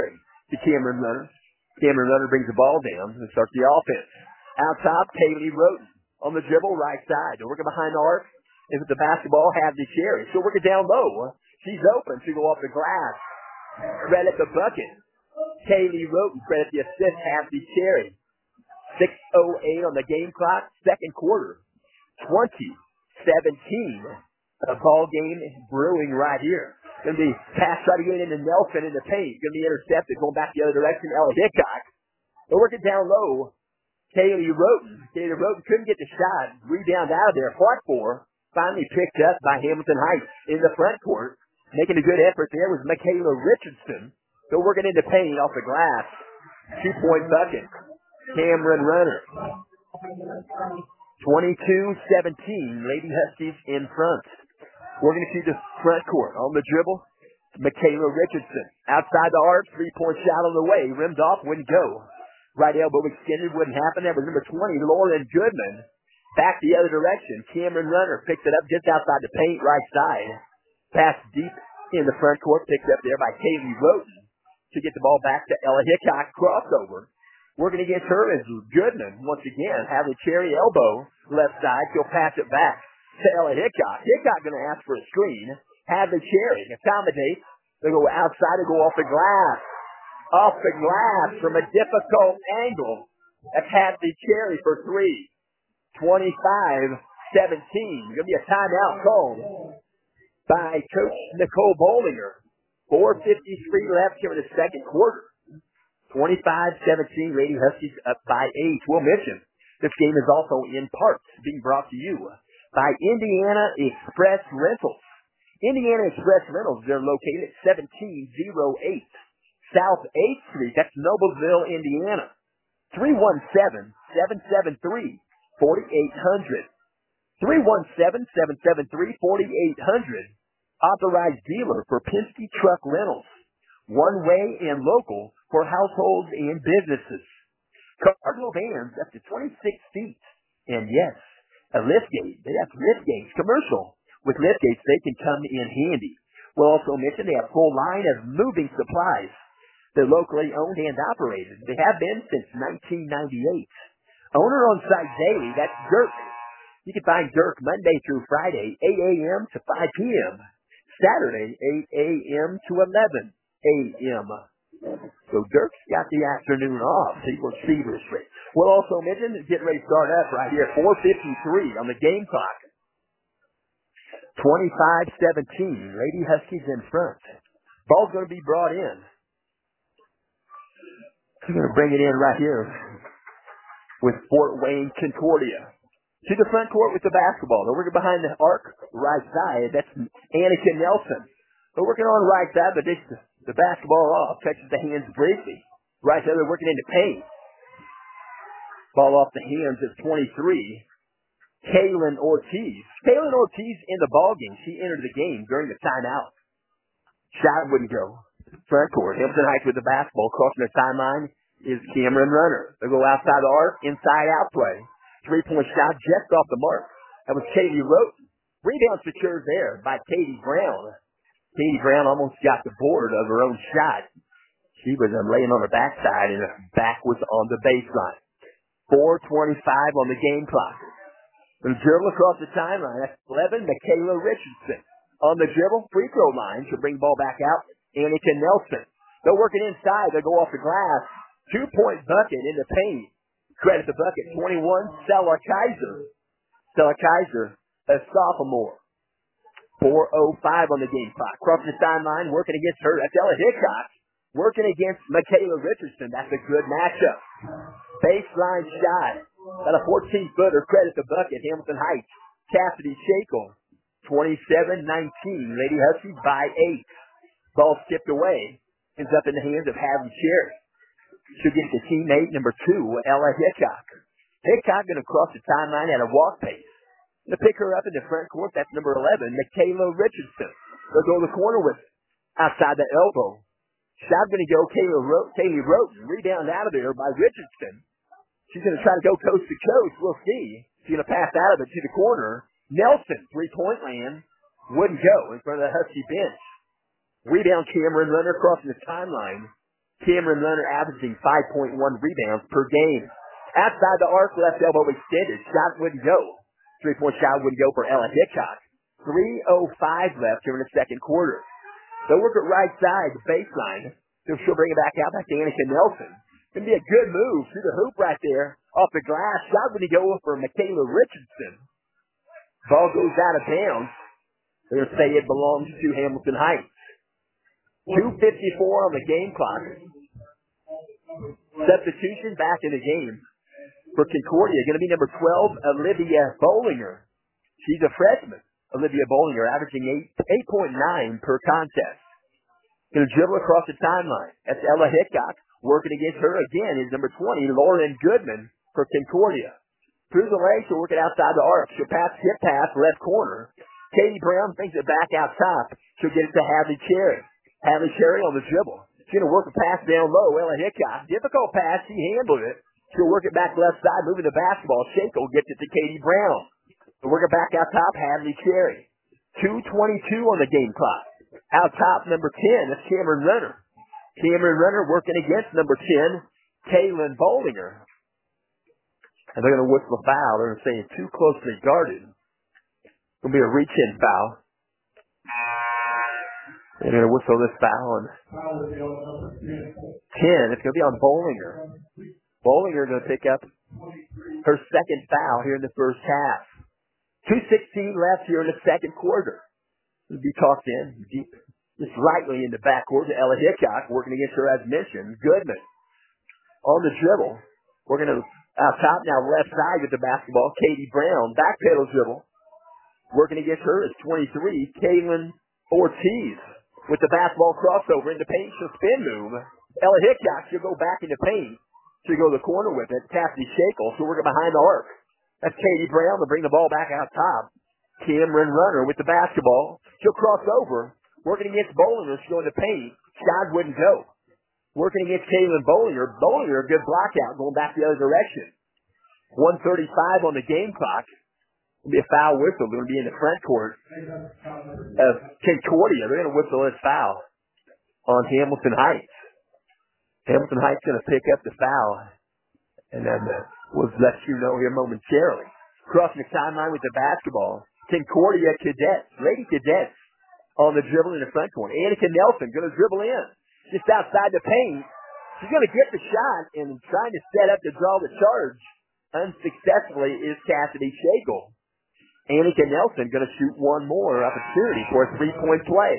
Speaker 1: to Cameron Runner. Cameron Runner brings the ball down and starts the offense. Out top, Kaylee Roten on the dribble, right side. They're working behind the arc. And with the basketball, have the Cherry. She'll work it down low. She's open. She'll go off the glass. Credit the bucket. Kaylee Roten, credit the assist, have the Cherry. 6:08 on the game clock, second quarter. 20-17. A ball game brewing right here. Going to be pass try to get into Nelson in the paint. Going to be intercepted, going back the other direction. Ella Hickok. They'll work it down low. Kaylee Roten. Kaylee Roten couldn't get the shot. Rebound out of there. Fought for. Finally picked up by Hamilton Heights in the front court. Making a good effort there was Michaela Richardson. They're working into paint off the glass. 2-point bucket. Cameron Runner. 22-17. Lady Huskies in front. We're going to see the front court on the dribble. Michaela Richardson. Outside the arc. 3-point shot on the way. Rimmed off. Wouldn't go. Right elbow extended. Wouldn't happen. That was number 20. Lauren Goodman. Back the other direction. Cameron Runner picks it up just outside the paint. Right side. Pass deep in the front court. Picked up there by Kaylee Roten to get the ball back to Ella Hickok. Crossover. Working against her is Goodman. Once again, have the Cherry elbow left side. She'll pass it back to Ella Hickok. Hickok going to ask for a screen. Have the Cherry accommodate. They go outside and go off the glass. Off the glass from a difficult angle. That's had the Cherry for three. 25-17. Going to be a timeout called by Coach Nicole Bollinger. 4:53 left here in the second quarter. 25-17. Lady Huskies up by 8. We'll mention this game is also in parts being brought to you by Indiana Express Rentals. Indiana Express Rentals, they're located at 1708 South 8th Street. That's Noblesville, Indiana. 317-773-4800. 317-773-4800. Authorized dealer for Penske Truck Rentals. One way and local for households and businesses. Cargo vans up to 26 feet. And yes, a liftgate. They have liftgates. Commercial. With liftgates, they can come in handy. We'll also mention they have a full line of moving supplies. They're locally owned and operated. They have been since 1998. Owner on site daily, that's Dirk. You can find Dirk Monday through Friday, 8 a.m. to 5 p.m. Saturday, 8 a.m. to 11 a.m. So Dirk's got the afternoon off. He works feverishly. We'll also mention, getting ready to start up right here, 4:53 on the game clock. 25-17. Lady Huskies in front. Ball's going to be brought in. We're going to bring it in right here with Fort Wayne Concordia. To the front court with the basketball. They're working behind the arc, right side. That's Annika Nelson. They're working on the right side, but the basketball off. Touches the hands briefly. Right side, they're working into paint. Ball off the hands of 23. Kaylin Ortiz. Kaylin Ortiz in the ball game. She entered the game during the timeout. Shot wouldn't go. Front court. Hamilton Heights with the basketball. Crossing the timeline is Cameron Runner. They go outside the arc, inside out play. 3-point shot just off the mark. That was Katie Roten. Rebound secured there by Katie Brown. Katie Brown almost got the board of her own shot. She was laying on her backside, and her back was on the baseline. 4:25 on the game clock. The dribble across the timeline. That's 11, Michaela Richardson. On the dribble, free throw line. She'll bring the ball back out. Annika Nelson. They're working inside. They go off the glass. 2-point bucket in the paint. Credit the bucket. 21, Stella Kaiser. Stella Kaiser, a sophomore. 4:05 on the game clock. Crossing the timeline, working against her. That's Ella Hickok. Working against Michaela Richardson. That's a good matchup. Baseline shot. Got a 14-footer. Credit the bucket. Hamilton Heights. Cassidy Shakel. 27-19. Lady Huskies by 8. Ball skipped away. Ends up in the hands of Havy Cherry. She'll get to teammate number 2, Ella Hickok. Hickok going to cross the timeline at a walk pace. Going to pick her up in the front court. That's number 11, Michaela Richardson. They'll go to the corner with outside the elbow. Shot going to go Kaylee Roten. Rebound out of there by Richardson. She's going to try to go coast to coast. We'll see. She's going to pass out of it to the corner. Nelson, 3-point land. Wouldn't go in front of the Husky bench. Rebound Cameron Runner crossing the timeline. Cameron Runner averaging 5.1 rebounds per game. Outside the arc, left elbow extended. Shot wouldn't go. 3-point shot wouldn't go for Ella Hickok. 3:05 left here in the second quarter. They'll work it right side, the baseline. She'll bring it back out to Danica Nelson. Going to be a good move through the hoop right there. Off the glass. Shot wouldn't go for Michaela Richardson. Ball goes out of bounds. They're going to say it belongs to Hamilton Heights. 2:54 on the game clock. Substitution back in the game for Concordia. Going to be number 12, Olivia Bollinger. She's a freshman. Olivia Bollinger averaging 8.9 per contest. Going to dribble across the timeline. That's Ella Hickok. Working against her again is number 20, Lauren Goodman for Concordia. Through the leg, she'll work it outside the arc. She'll hip pass, left corner. Katie Brown brings it back out top. She'll get it to Hadley Cherry. Hadley Cherry on the dribble. She's going to work a pass down low. Ella Hickok. Difficult pass. She handled it. She'll work it back left side, moving the basketball. Shakel gets it to Katie Brown. We'll work it back out top, Hadley Cherry. 2:22 on the game clock. Out top, number 10, that's Cameron Runner. Cameron Runner working against number 10, Kaylin Bollinger. And they're going to whistle a foul. They're going to say it's too closely guarded. It's going to be a reach-in foul. They're going to whistle this foul on 10. It's going to be on Bollinger. Bollinger going to pick up her second foul here in the first half. 2:16 left here in the second quarter. It'll be tossed in deep, just lightly in the backcourt to Ella Hickok, working against her as mentioned. Goodman on the dribble. We're going to out top now, left side with the basketball. Katie Brown, back pedal dribble. Working against her is 23, Kaylin Ortiz with the basketball crossover in the paint. She'll spin move. Ella Hickok, she'll go back in the paint. She'll go to the corner with it. Cassidy Shakel, she'll work it behind the arc. That's Katie Brown to bring the ball back out top. Cameron Runner with the basketball. She'll cross over. Working against Bollinger. She'll go in the paint. Shot wouldn't go. Working against Kaylin Bollinger. Bollinger, good block out, going back the other direction. 1:35 on the game clock. It'll be a foul whistle. Going to be in the front court of Concordia. They're going to whistle this foul on Hamilton Heights. Hamilton Heights going to pick up the foul. And then we'll let you know here momentarily. Crossing the timeline with the basketball. Concordia Cadets, Lady Cadets, on the dribble in the front court. Annika Nelson going to dribble in. Just outside the paint. She's going to get the shot and trying to set up to draw the charge. Unsuccessfully is Cassidy Shakel. Annika Nelson going to shoot one more opportunity for a three-point play.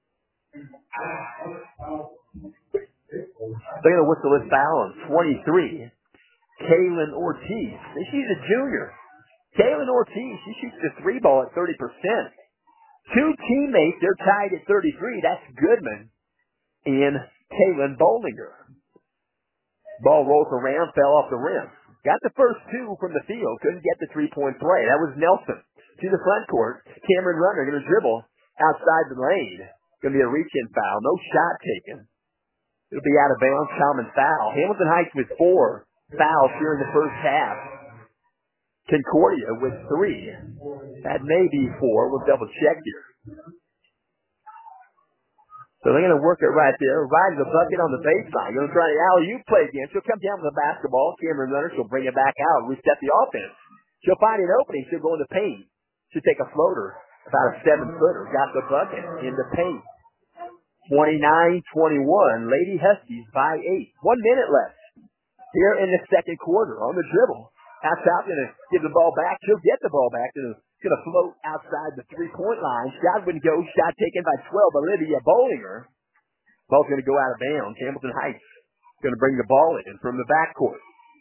Speaker 1: They're going to whistle this foul on 23. Kaylin Ortiz. She's a junior. Kaylin Ortiz, she shoots the three ball at 30%. Two teammates, they're tied at 33. That's Goodman and Kaylin Bollinger. Ball rolls around, fell off the rim. Got the first two from the field. Couldn't get the three-point play. That was Nelson. To the front court. Cameron Runner going to dribble outside the lane. Going to be a reach-in foul. No shot taken. It'll be out of bounds. Common foul. Hamilton Heights with 4 fouls here in the first half. Concordia with 3. That may be 4. We'll double check here. So they're going to work it right there. Right the bucket on the baseline. Going to try the alley-oop play again. She'll come down with the basketball. Cameron Runner, she'll bring it back out. Reset the offense. She'll find an opening. She'll go in the paint. She'll take a floater. About a 7-footer. Got the bucket in the paint. 29-21. Lady Huskies by 8. 1 minute left here in the second quarter on the dribble. Out top, going to give the ball back. She'll get the ball back. Going to float outside the three-point line. Shot wouldn't go. Shot taken by 12, Olivia Bollinger. Ball's going to go out of bounds. Hamilton Heights going to bring the ball in from the backcourt.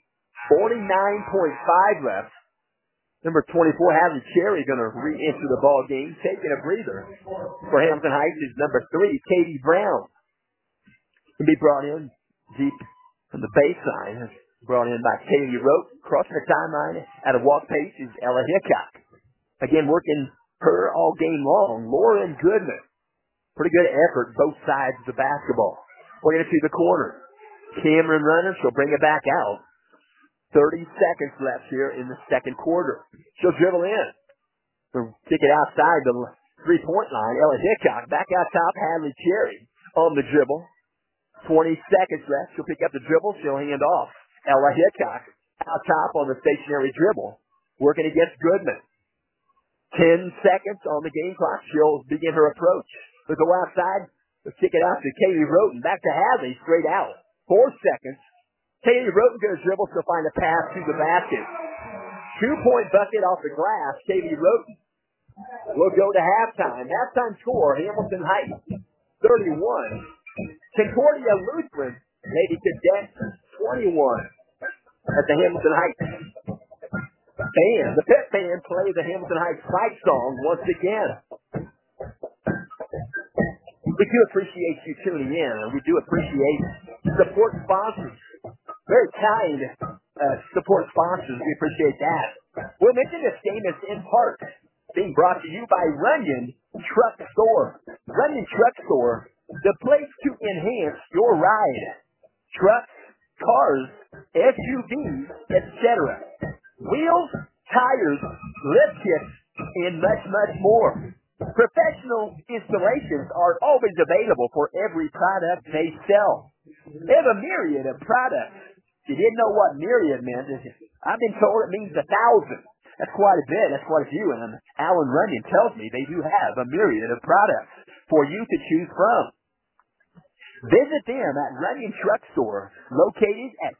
Speaker 1: 49.5 left. Number 24, Hadley Cherry, going to re-enter the ball game, taking a breather. For Hamilton Heights is number 3, Katie Brown. Can be brought in deep from the baseline. Brought in by Kaylee Rote. Crossing the timeline at a walk pace is Ella Hickok. Again, working her all game long. Lauren Goodman. Pretty good effort both sides of the basketball. Playing it to the corner. Cameron Runner, she'll bring it back out. 30 seconds left here in the second quarter. She'll dribble in. She'll kick it outside the three-point line. Ella Hickok back out top. Hadley Cherry on the dribble. 20 seconds left. She'll pick up the dribble. She'll hand off. Ella Hickok out top on the stationary dribble, working against Goodman. 10 seconds on the game clock. She'll begin her approach. She'll go outside. She'll kick it out to Katie Roten. Back to Hadley, straight out. 4 seconds. Katie Roten going to dribble. She'll find a pass to the basket. 2-point bucket off the glass. Katie Roten will go to halftime. Halftime score, Hamilton Heights 31. Concordia Lutheran, Lady Cadets 21 at the Hamilton Heights band. The Pep Band play the Hamilton Heights fight song once again. We do appreciate you tuning in, and we do appreciate support sponsors. Very kind support sponsors. We appreciate that. We'll mention this game is in part being brought to you by Runyon Truck Store. Runyon Truck Store, the place to enhance your ride. Trucks, cars, SUVs, etc. Wheels, tires, lift kits, and much, much more. Professional installations are always available for every product they sell. They have a myriad of products. If you didn't know what myriad meant, I've been told it means 1,000. That's quite a bit. That's quite a few. And Alan Runyon tells me they do have a myriad of products for you to choose from. Visit them at Runyon Truck Store, located at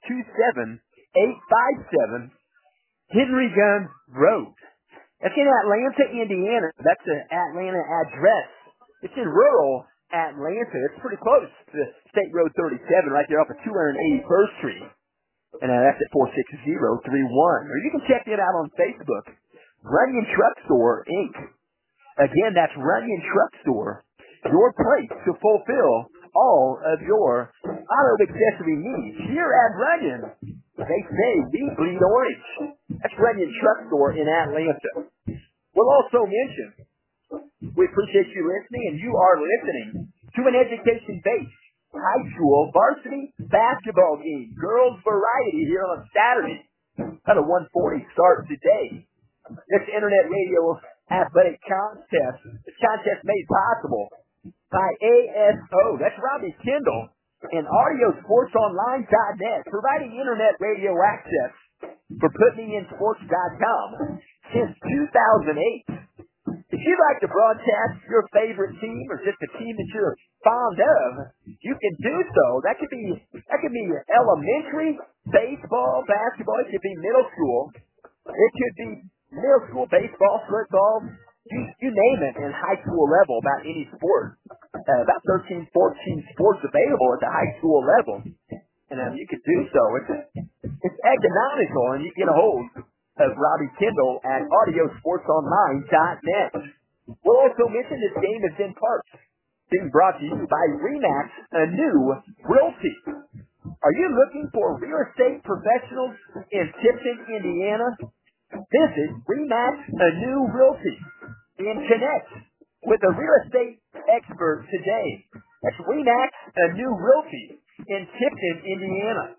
Speaker 1: 27857 Henry Gun Road. That's in Atlanta, Indiana. That's the Atlanta address. It's in rural Atlanta. It's pretty close to State Road 37, right there off of 281st Street. And that's at 46031. Or you can check it out on Facebook. Runyon Truck Store, Inc. Again, that's Runyon Truck Store. Your place to fulfill all of your auto accessory needs. Here at Runyon, they say we bleed orange. That's Runyon Truck Store in Atlanta. We'll also mention, we appreciate you listening, and you are listening to an education-based high school varsity basketball game, girls variety here on Saturday. At a 1:40 start today. This internet radio athletic contest, this contest made possible by ASO, that's Robbie Kendall, and AudioSportsOnline.net, providing internet radio access for PutMeInSports.com since 2008. If you'd like to broadcast your favorite team or just a team that you're fond of, you can do so. That could be elementary, baseball, basketball. It could be middle school. It could be middle school, baseball, football, you name it, in high school level, about any sport. About 13, 14 sports available at the high school level. And you can do so. It's economical, and you get a hold of Robbie Kendall at AudioSportsOnline.net. We'll also mention this game is in part being brought to you by RE/MAX, a new Realty. Are you looking for real estate professionals in Tipton, Indiana? Visit RE/MAX, a new Realty, and connect with a real estate expert today. That's RE/MAX, a new Realty in Tipton, Indiana.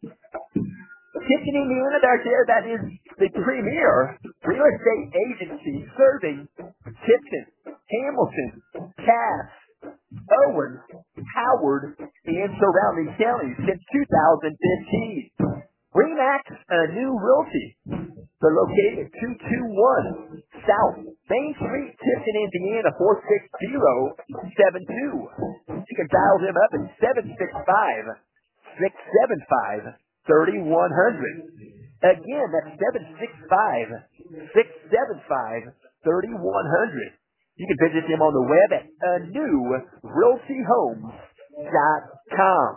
Speaker 1: Tipton, Indiana, that is the premier real estate agency serving Tipton, Hamilton, Cass, Owen, Howard, and surrounding counties since 2015. RE/MAX, a new Realty. They're located at 221 South Main Street, Tipton, Indiana, 46072. You can dial them up at 765-675-3100. Again, that's 765-675-3100. You can visit them on the web at anewrealtyhomes.com.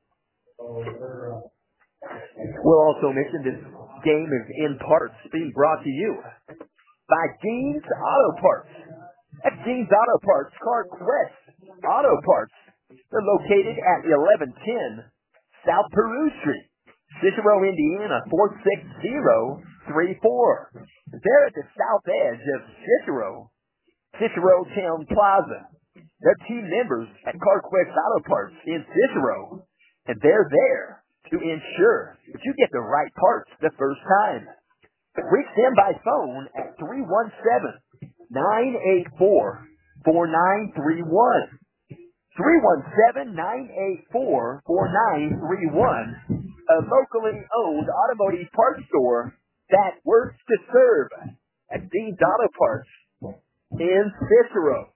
Speaker 1: We'll also mention this game is in parts being brought to you by Dean's Auto Parts. That's Dean's Auto Parts, CarQuest Auto Parts. They're located at 1110 South Peru Street, Cicero, Indiana, 46034. They're at the south edge of Cicero Town Plaza. They're team members at CarQuest Auto Parts in Cicero, and they're there to ensure that you get the right parts the first time. Reach them by phone at 317-984-4931. 317-984-4931. A locally owned automotive parts store that works to serve at Dean's Auto Parts in Cicero.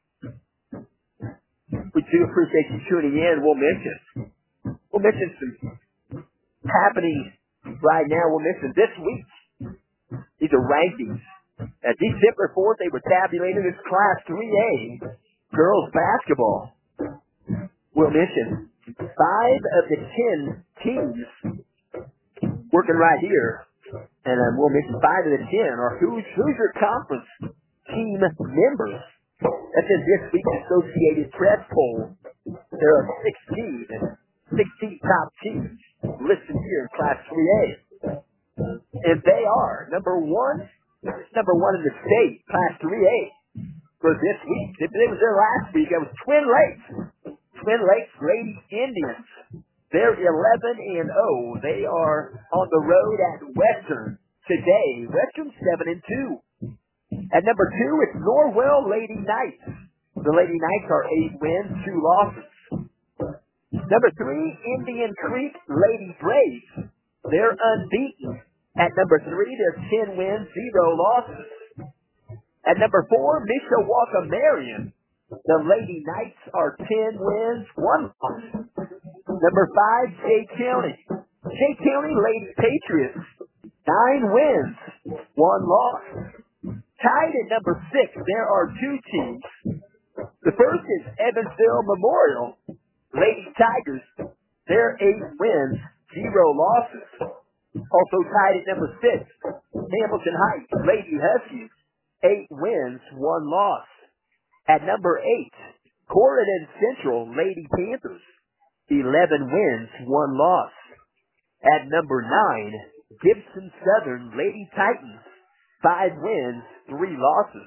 Speaker 1: We do appreciate you tuning in. We'll mention some happening right now. We'll mention this week. These are rankings. At December 4th, they were tabulated as Class 3A girls basketball. We'll mention 5 of the 10 teams working right here. And we'll mention 5 of the 10 are Hoosier Conference team members. That's in this week's Associated Press poll. There are 16 top teams listed here in Class 3A. And they are number one in the state, Class 3A, for this week. It was there last week. It was Twin Lakes. Twin Lakes Lady Indians. They're 11-0. They are on the road at Western today. Western 7-2. At number 2, it's Norwell Lady Knights. The Lady Knights are 8 wins, 2 losses. Number 3, Indian Creek Lady Braves. They're unbeaten. At number 3, they're 10 wins, 0 losses. At number 4, Mishawaka Marion. The Lady Knights are 10 wins, 1 loss. Number 5, Jay County. Jay County Lady Patriots, 9 wins, 1 loss. Tied at number 6, there are 2 teams. The first is Evansville Memorial Lady Tigers. They're 8 wins, 0 losses. Also tied at number 6, Hamilton Heights Lady Huskies, 8 wins, 1 loss. At number 8, Corridon Central Lady Panthers, 11 wins, 1 loss. At number 9, Gibson Southern Lady Titans, 5 wins, 3 losses.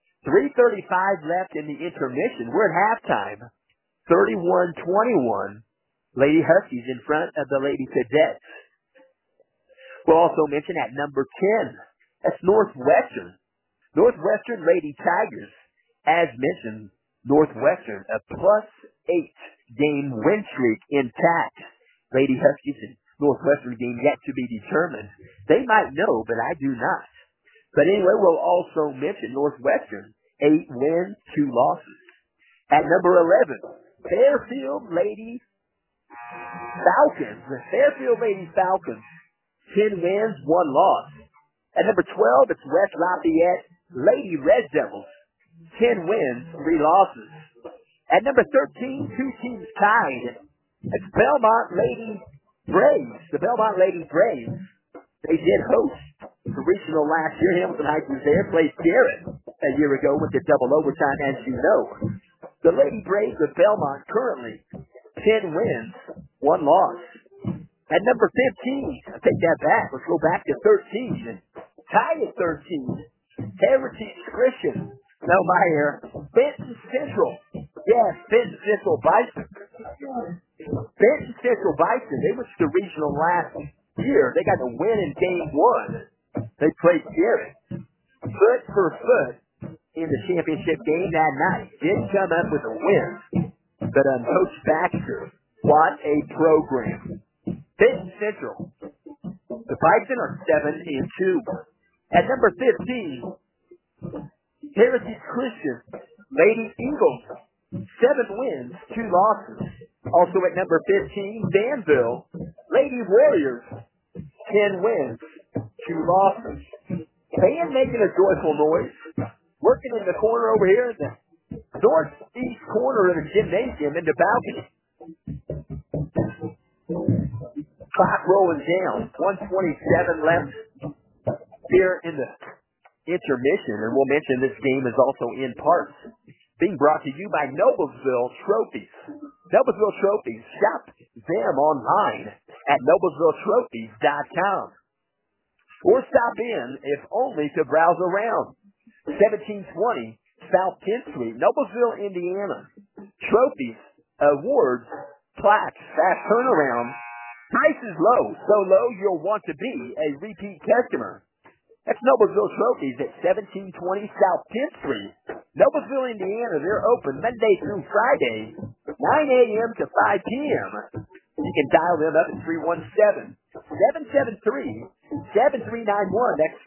Speaker 1: 3:35 left in the intermission. We're at halftime. 31-21. Lady Huskies in front of the Lady Cadets. We'll also mention at number 10, that's Northwestern. Northwestern Lady Tigers. As mentioned, Northwestern, a +8 game win streak intact. Lady Huskies and Northwestern game yet to be determined. They might know, but I do not. But anyway, we'll also mention Northwestern, 8 wins, 2 losses. At number 11, Fairfield Lady Falcons. The Fairfield Lady Falcons, 10 wins, 1 loss. At number 12, it's West Lafayette Lady Red Devils, 10 wins, 3 losses. At number 13, 2 teams tied. It's Belmont Lady Braves. The Belmont Lady Braves, they did host the regional last year. Hamilton Heights was there, played Garrett a year ago with the double overtime, as you know. The Lady Braves of Belmont currently 10 wins, 1 loss. At number 15, I take that back. Let's go back to 13. Tied at 13, Heritage Christian. No, my hair. Benton Central. Yes, Benton Central Bison. Benton Central Bison, they went to the regional last year. They got the win in game 1. They played Garrett. Foot for foot in the championship game that night. Didn't come up with a win. But Coach Baxter, what a program. Benton Central. The Bison are 7-2. At number 15, Heritage Christian Lady Eagles, 7 wins, 2 losses. Also at number 15, Danville Lady Warriors, 10 wins, 2 losses. Band making a joyful noise. Working in the corner over here in the northeast corner of the gymnasium in the balcony. Clock rolling down. 1:27 left here in the intermission. And we'll mention this game is also in parts being brought to you by Noblesville Trophies. Noblesville Trophies. Shop them online at noblesvilletrophies.com. Or stop in, if only to browse around. 1720 South 10th Street, Noblesville, Indiana. Trophies, awards, plaques, fast turnaround. Price is low, so low you'll want to be a repeat customer. That's Noblesville Trophies at 1720 South 10th Street. Noblesville, Indiana, they're open Monday through Friday 9 a.m. to 5 p.m. You can dial them up at 317-773-7391. That's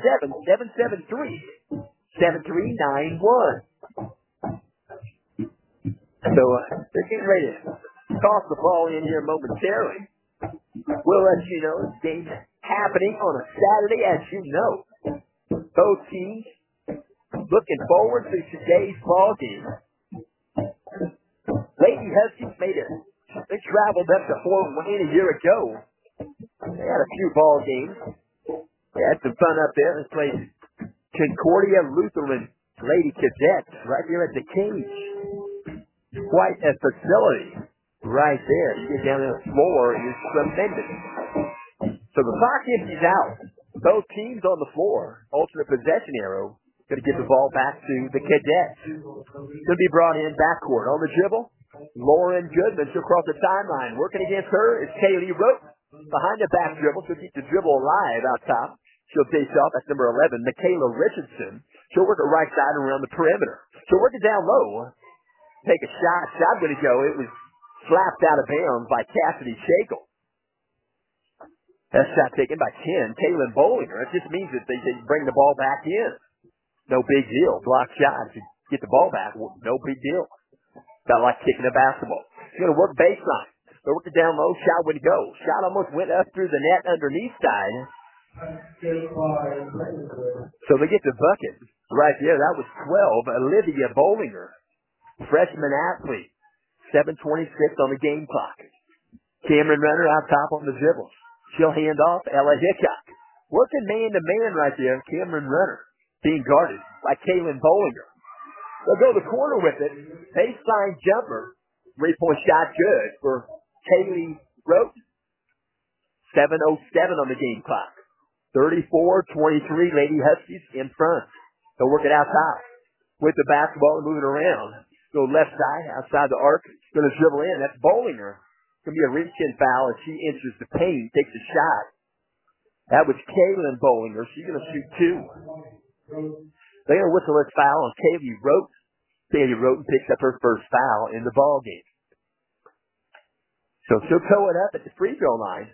Speaker 1: 317-773-7391. So they're getting ready to toss the ball in here momentarily. We'll let you know this game's happening on a Saturday, as you know. Both teams looking forward to today's ball game. Lady Huskies they traveled up to Fort Wayne a year ago. They had a few ball games. They had some fun up there. They played Concordia Lutheran Lady Cadets right here at the Cage. Quite a facility right there. You get down on the floor, it's tremendous. So the clock empties out. Both teams on the floor. Alternate possession arrow. Going to give the ball back to the Cadets. Going to be brought in backcourt. On the dribble, Lauren Goodman. She'll cross the timeline. Working against her is Kaylee Rote. Behind the back dribble, she'll keep the dribble alive out top. She'll face off. That's number 11, Michaela Richardson. She'll work the right side around the perimeter. She'll work it down low. Take a shot. Shot going to go. It was slapped out of bounds by Cassidy Shackle. That shot taken by 10, Kaylin Bollinger. It just means that they bring the ball back in. No big deal. Block shot. If you get the ball back, no big deal. Got like kicking a basketball. He's going to work baseline. They work it down low. Shot would go. Shot almost went up through the net underneath side. So they get the bucket right there. That was 12, Olivia Bollinger. Freshman athlete. 7:26 on the game clock. Cameron Runner out top on the dribbles. She'll hand off Ella Hickok. Working man-to-man right there. Cameron Runner being guarded by Kaylin Bollinger. They'll go to the corner with it. Baseline jumper. 3-point shot good for Kaylee Rote. 7:07 on the game clock. 34-23 Lady Huskies in front. They'll work it out top with the basketball and move it around. Go left side, outside the arc. Going to dribble in. That's Bollinger. It's going to be a reach-in foul as she enters the paint, takes a shot. That was Kaylin Bollinger. She's going to shoot 2. They're going to whistle this foul on Kaylee Rote. Kaylee Rote picks up her first foul in the ball game. So she'll toe it up at the free throw line.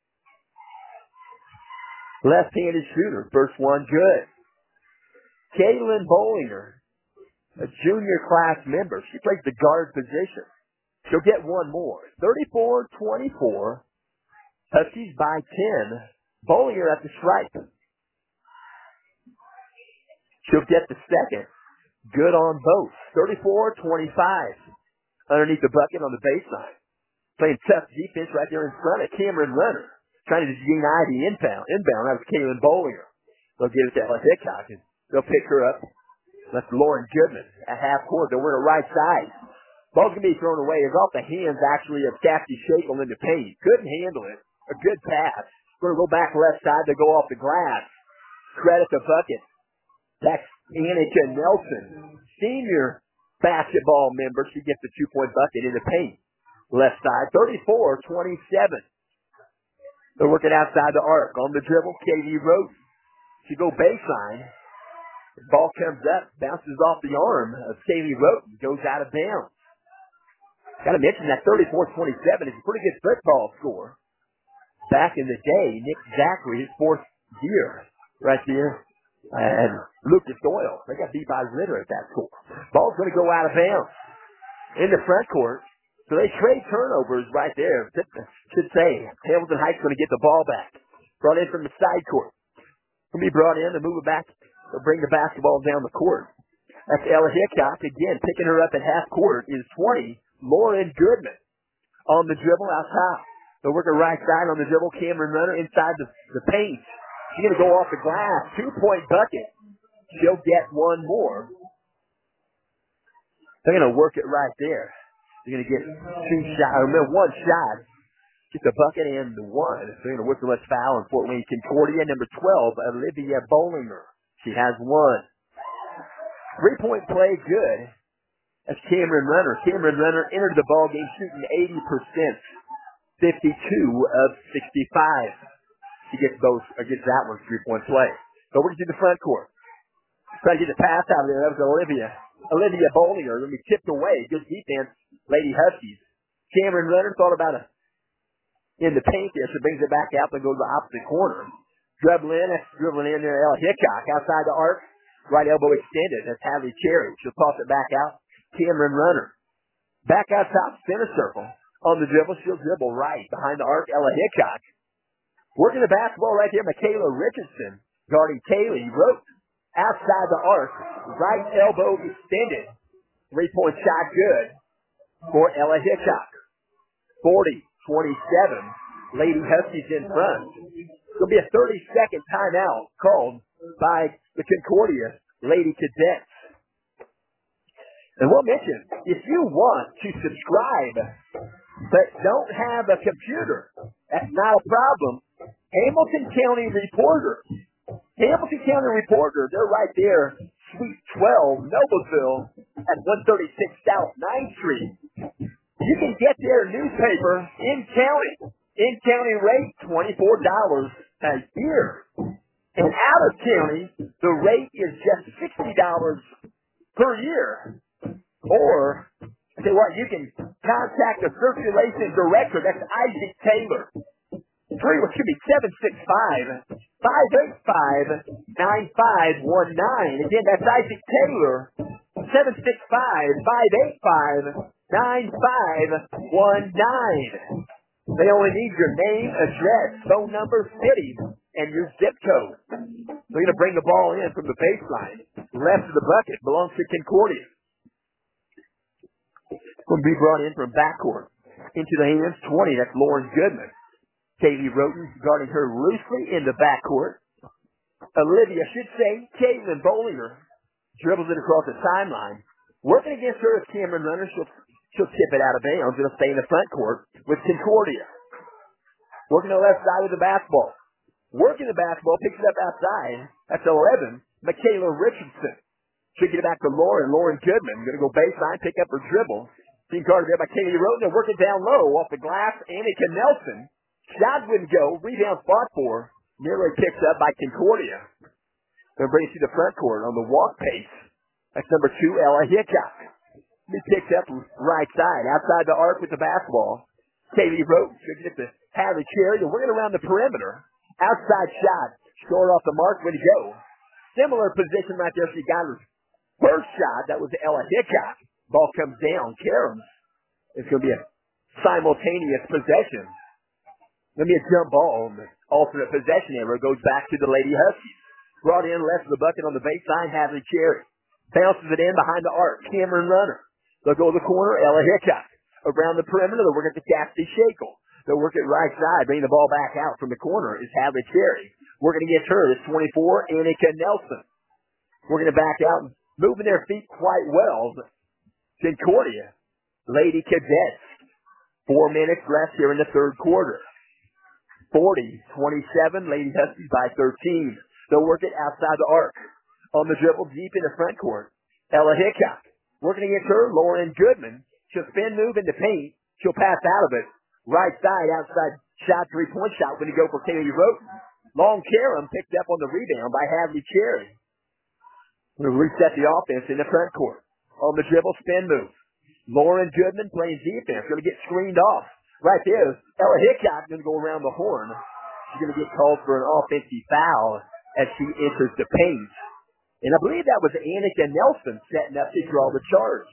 Speaker 1: Left-handed shooter. First one good. Kaylin Bollinger, a junior class member. She plays the guard position. She'll get one more. 34-24. Huskies by 10. Bollinger at the stripe. She'll get the second. Good on both. 34-25. Underneath the bucket on the baseline. Playing tough defense right there in front of Cameron Runner. Trying to deny the inbound. That was Kaylin Bollinger. They'll give it to Ella Hickok. They'll pick her up. That's Lauren Goodman at half court. They'll win the right side. Ball's going to be thrown away. It's off the hands, actually, of Cassidy Shackle in the paint. Couldn't handle it. A good pass. Going to go back left side to go off the glass. Credit the bucket. That's Annika Nelson, senior basketball member. She gets the 2-point bucket in the paint. Left side, 34-27. They're working outside the arc. On the dribble, Katie Rote. She go baseline. The ball comes up, bounces off the arm of Kaylee Rote, and goes out of bounds. Got to mention that 34-27 is a pretty good football score. Back in the day, Nick Zachary, his 4th year, right there, and Lucas Doyle. They got beat by Ritter at that score. Ball's going to go out of bounds in the front court. So they trade turnovers right there. Should say Hamilton Heights going to get the ball back. Brought in from the side court. Going to be brought in to move it back. They'll bring the basketball down the court. That's Ella Hickok. Again, picking her up at half court is 20, Lauren Goodman. On the dribble out top. They'll work her right side on the dribble. Cameron Runner inside the paint. She's going to go off the glass. 2-point bucket. She'll get one more. They're going to work it right there. They're going to get one shot. Get the bucket and the one. They're going to work the left foul in Fort Wayne Concordia. Number 12, Olivia Bollinger. She has one. 3-point play, good. That's Cameron Runner. Cameron Runner entered the ball game shooting 80%. 52 of 65. She gets that one 3-point play. So we're going to do the front court. Try to get the pass out of there. That was Olivia Bollinger. Then we tipped away. Good defense Lady Huskies. Cameron Runner thought about it in the paint there, so brings it back out and goes to the opposite corner. Dribbling in there, Ella Hickok outside the arc. Right elbow extended. That's Hadley Cherry. She'll toss it back out. Cameron Runner. Back out top, center circle. On the dribble, she'll dribble right behind the arc, Ella Hickok. Working the basketball right here, Michaela Richardson. Guarding Kaylee Rote. Outside the arc. Right elbow extended. 3-point shot good for Ella Hickok. 40-27. Lady Huskies in front. There'll be a 30-second timeout called by the Concordia Lady Cadets. And we'll mention, if you want to subscribe but don't have a computer, that's not a problem. Hamilton County Reporter. Hamilton County Reporter, they're right there, Suite 12, Noblesville, at 136 South 9th Street. You can get their newspaper in county. In county rate, $24 a year. And out of county, the rate is just $60 per year. Or, say what, you can contact the circulation director. That's Isaac Taylor. Should be 765-585-9519. Again, that's Isaac Taylor. 765-585-9519. They only need your name, address, phone number, city, and your zip code. They're going to bring the ball in from the baseline. Left of the bucket belongs to Concordia. Going to be brought in from backcourt. Into the hands, 20. That's Lauren Goodman. Kaylee Roten guarding her loosely in the backcourt. Caitlin Bollinger dribbles it across the timeline. Working against her is Cameron Runner. She'll tip it out of bounds. It'll stay in the front court with Concordia. Working the left side with the basketball. Working the basketball, picks it up outside. That's 11. Michaela Richardson. She'll get it back to Lauren. Lauren Goodman going to go baseline, pick up her dribble. Team guarded there by Kaylee Roten. They're working down low off the glass. Annika Nelson. Shot wouldn't go. Rebound fought for. Nearly picked up by Concordia. They're bringing it to the front court on the walk pace. That's number 2, Ella Hickok. He picked up right side, outside the arc with the basketball. Kaylee Roten should get to Hadley Cherry. They're working around the perimeter. Outside shot. Short off the mark. Way to go. Similar position right there. She got her first shot. That was Ella Hickok. Ball comes down. Karam. It's going to be a simultaneous possession. Let me a jump ball. Alternate possession error goes back to the Lady Huskies. Brought in left of the bucket on the baseline. Hadley Cherry. Bounces it in behind the arc. Cameron Runner. They'll go to the corner. Ella Hickok. Around the perimeter, they'll work at the Cassidy Shakel. They'll work it right side. Bring the ball back out from the corner is Hadley Cherry. Working against her is 24, Annika Nelson. Working it back out and moving their feet quite well. Concordia. Lady Cadets. 4 minutes left here in the third quarter. 40-27, Lady Huskies by 13. They'll work it outside the arc. On the dribble, deep in the front court. Ella Hickok. Working against her, Lauren Goodman. She'll spin move in the paint. She'll pass out of it. Right side, outside shot, 3-point shot when you go for Kaylee Roten. Long Karam picked up on the rebound by Hadley Cherry. We'll reset the offense in the front court. On the dribble, spin move. Lauren Goodman playing defense. Going to get screened off. Right there, Ella Hickok going to go around the horn. She's going to get called for an offensive foul as she enters the paint. And I believe that was Annika Nelson setting up to draw the charge.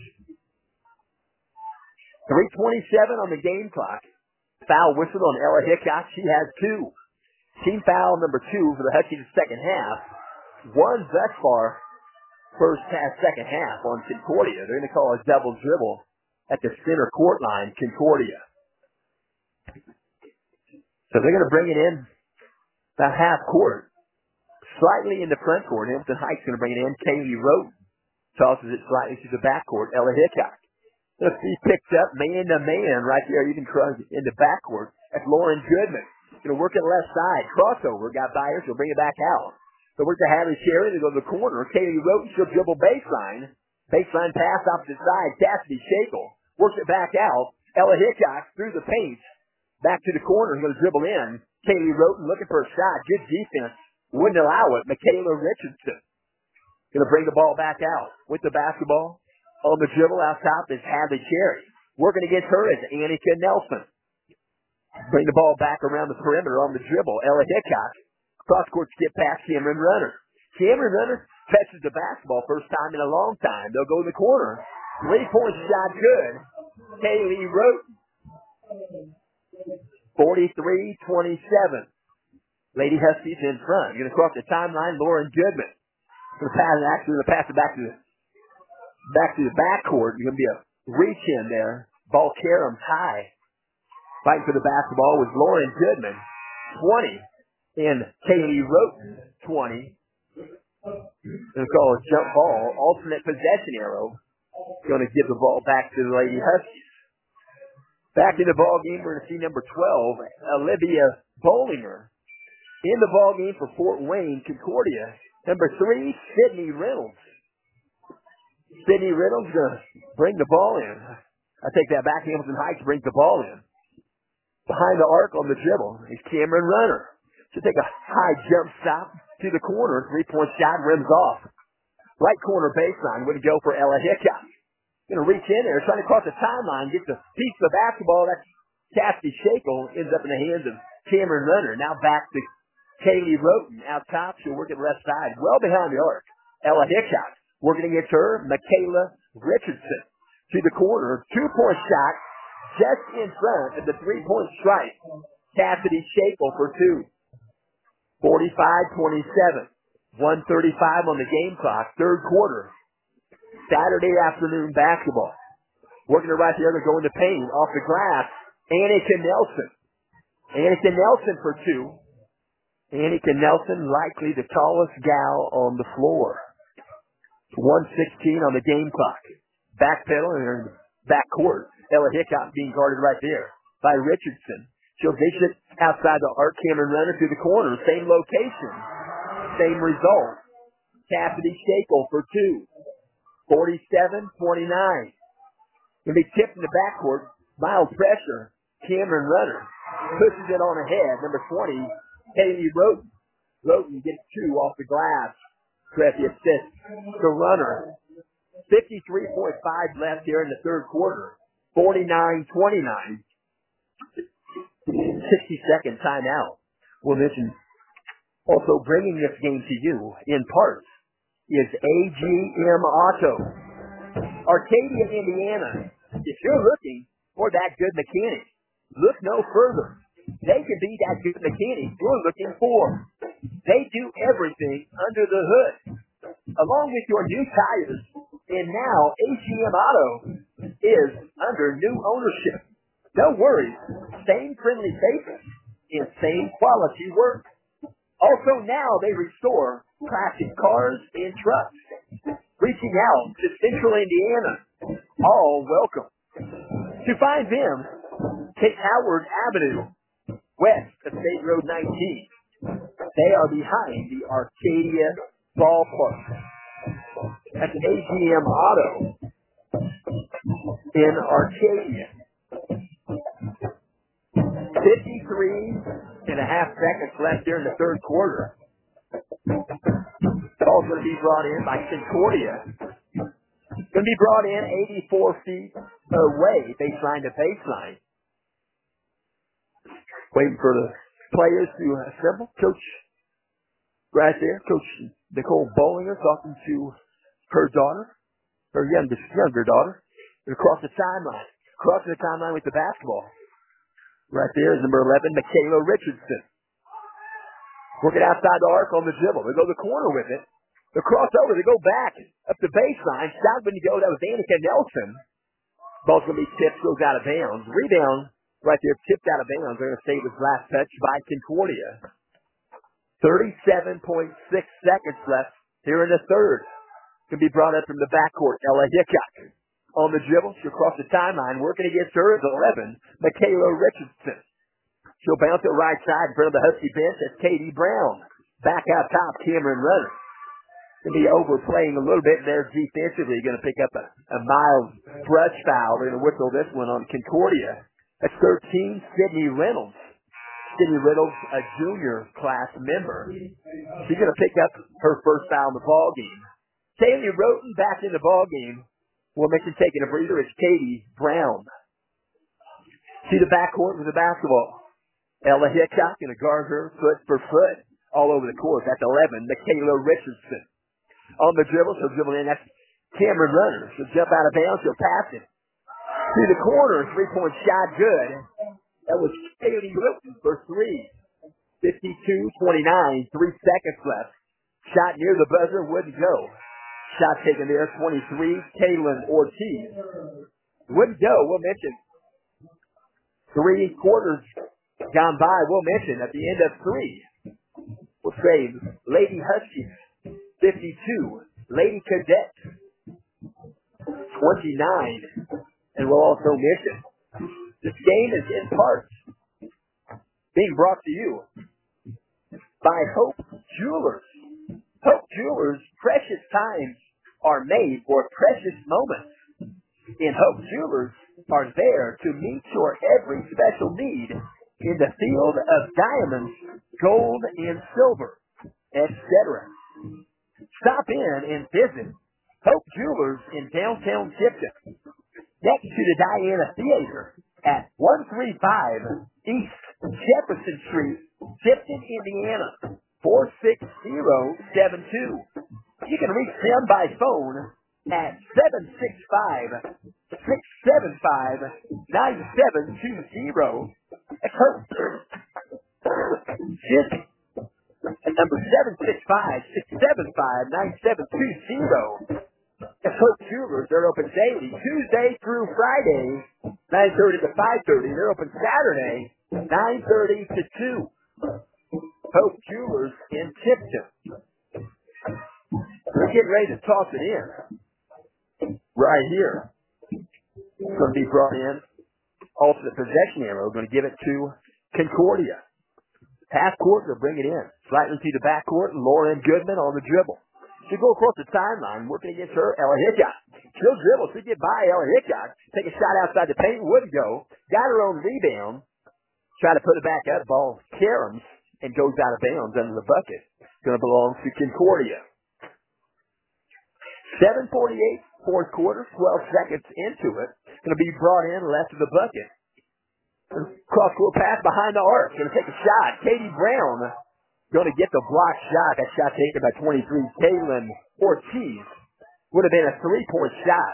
Speaker 1: 3:27 on the game clock. Foul whistle on Ella Hickok. She has 2. Team foul number 2 for the Huskies second half. 1 thus far, first half, second half on Concordia. They're going to call a double dribble at the center court line, Concordia. So they're going to bring it in about half court. Slightly in the front court. Hamilton Heights going to bring it in. Kaylee Roten tosses it slightly to the back court. Ella Hickok. Let's see, picked up man-to-man right there, even in the backcourt. That's Lauren Goodman. Going to work it left side. Crossover. Got Byers. She'll bring it back out. So work to Hadley Cherry. They go to the corner. Kaylee Roten. She'll dribble baseline. Baseline pass opposite side. Cassidy Shakel. Works it back out. Ella Hickok through the paint. Back to the corner. Going to dribble in. Kaylee Roten looking for a shot. Good defense. Wouldn't allow it. Michaela Richardson. Going to bring the ball back out with the basketball. On the dribble out top is Hadley Cherry. Working against her is Annika Nelson. Bring the ball back around the perimeter on the dribble. Ella Hickok. Cross-court skip past Cameron Runner. Cameron Runner catches the basketball first time in a long time. They'll go to the corner. 3-point shot good. Kaylee Rote. 43-27. Lady Huskies in front. Going to cross the timeline. Lauren Goodman. Going to pass it back to the backcourt. Going to be a reach in there. Ball Karam's high. Fighting for the basketball was Lauren Goodman. 20. And Kaylee Roten. 20. Going to call a jump ball. Alternate possession arrow. Going to give the ball back to the Lady Huskies. Back in the ball game, we're going to see number 12, Olivia Bollinger. In the ball game for Fort Wayne, Concordia, number 3, Sydney Reynolds. Sydney Reynolds going to bring the ball in. I take that back. Hamilton Heights brings the ball in. Behind the arc on the dribble is Cameron Runner. She'll take a high jump stop to the corner. 3-point shot rims off. Right corner baseline. Would go for Ella Hickok. Going to reach in there, trying to cross the timeline, get the piece of the basketball. That's Cassidy Shackle. Ends up in the hands of Cameron Runner. Now back to Kaylee Roten out top. She'll work it left side, well behind the arc. Ella Hickok working against her. Michaela Richardson to the corner. 2-point shot just in front of the 3-point strike. Cassidy Shackle for 2. 45-27. 1:35 on the game clock. Third quarter. Saturday afternoon basketball. Working it right there to go into paint. Off the glass. Annika Nelson. Annika Nelson for 2. Annika Nelson, likely the tallest gal on the floor. 1:16 on the game clock. Backpedal and back court. Ella Hickok being guarded right there by Richardson. She'll dish it outside the arc. Cameron Runner to the corner. Same location. Same result. Cassidy Shackle for 2. 47-29. Going to be tipped in the backcourt. Mild pressure. Cameron Runner pushes it on ahead. Number 20, Kaylee Roten. Roten gets 2 off the glass. Grab the assist to Runner. 53.5 left here in the third quarter. 49-29. 60-second timeout. We'll mention also bringing this game to you in part is AGM Auto. Arcadia, Indiana. If you're looking for that good mechanic, look no further. They can be that good mechanic you're looking for. They do everything under the hood. Along with your new tires, and now AGM Auto is under new ownership. No worries. Same friendly faces and same quality work. Also now they restore classic cars and trucks. Reaching out to Central Indiana. All welcome. To find them, take Howard Avenue, west of State Road 19. They are behind the Arcadia Ballpark. That's AGM Auto in Arcadia. 53 and a half seconds left here in the third quarter. Ball's going to be brought in by Concordia. Going to be brought in 84 feet away, baseline to baseline. Waiting for the players to assemble. Coach, right there, Coach Nicole Bollinger talking to her daughter, her younger daughter, across the timeline. Crossing the timeline with the basketball. Right there is number 11, Michaela Richardson. Working outside the arc on the dribble. They go to the corner with it. They cross over. They go back up the baseline. Shot when you go. That was Annika Nelson. Ball's going to be tipped. Goes out of bounds. Rebound right there. Tipped out of bounds. They're going to say it was last touch by Concordia. 37.6 seconds left here in the third. Can be brought up from the backcourt. Ella Hickok. On the dribble, she'll cross the timeline. Working against her is 11, Michaela Richardson. She'll bounce it right side in front of the Husky bench. That's Katie Brown. Back out top, Cameron Runner. Going to be overplaying a little bit there defensively. Going to pick up a mild brush foul. They're going to whistle this one on Concordia. That's 13, Sydney Reynolds. Sydney Reynolds, a junior class member. She's going to pick up her first foul in the ball game. Kaylee Roten back in the ball game. We'll mention taking a breather. It's Katie Brown. to the backcourt with the basketball. Ella Hickok going to guard her foot for foot all over the court. That's 11, Michaela Richardson. On the dribble, she'll dribble in. That's Cameron Runner. She'll jump out of bounds. She'll pass it to the corner. 3-point shot good. That was Katie Wilson for three. 52-29. 3 seconds left. Shot near the buzzer. Wouldn't go. Shot taken there. 23. Kaylin Ortiz. Wouldn't go. We'll mention 3 quarters gone by. We'll mention at the end of 3. We'll say Lady Huskies 52. Lady Cadets 29. And we'll also mention this game is in part being brought to you by Hope Jewelers. Hope Jewelers, precious times are made for precious moments. And Hope Jewelers are there to meet your every special need in the field of diamonds, gold, and silver, etc. Stop in and visit Hope Jewelers in downtown Tipton, next to the Diana Theater at 135 East Jefferson Street, Tipton, Indiana, 46072. You can reach them by phone at 765-675-9720. That's Hope. At number 765-675-9720. That's Hope Jewelers. They're open daily, Tuesday through Friday, 9:30 to 5:30. They're open Saturday, 9:30 to 2. Hope Jewelers in Tipton. We're getting ready to toss it in. Right here. It's going to be brought in. Alternate possession arrow. We're going to give it to Concordia. Half court, they'll bring it in. Slightly to the backcourt, Lauren Goodman on the dribble. She'll go across the timeline, working against her, Ella Hickok. She'll dribble, she'll get by Ella Hickok, take a shot outside the paint, wouldn't go. Got her own rebound, try to put it back up, ball caroms, and goes out of bounds under the bucket. Going to belong to Concordia. 7:48, fourth quarter, 12 seconds into it. Going to be brought in left of the bucket. Cross-court pass behind the arc. Going to take a shot. Katie Brown going to get the block shot. That shot taken by 23, Kaylin Ortiz. Would have been a 3-point shot.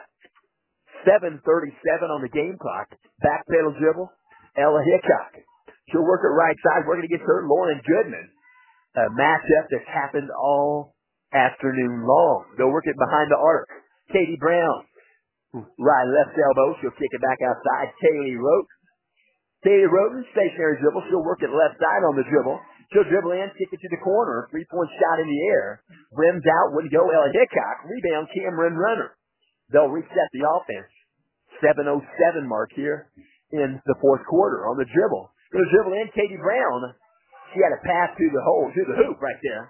Speaker 1: 7:37 on the game clock. Back pedal dribble. Ella Hickok. She'll work it right side. Working against her, Lauren Goodman. A matchup that's happened all afternoon long. They'll work it behind the arc. Katie Brown. Right left elbow. She'll kick it back outside. Katie Roten, stationary dribble. She'll work it left side on the dribble. She'll dribble in, kick it to the corner. 3-point shot in the air. Rims out, wouldn't go. Ella Hickok. Rebound, Cameron Runner. They'll reset the offense. 7:07 mark here in the fourth quarter on the dribble. Going to dribble in, Katie Brown. She had a pass to the hole, to the hoop right there.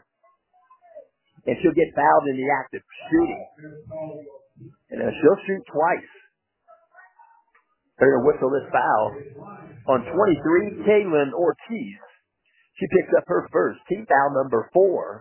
Speaker 1: And she'll get fouled in the act of shooting. And she'll shoot twice. They're going to whistle this foul on 23, Kaylin Ortiz. She picks up her first, team foul number 4.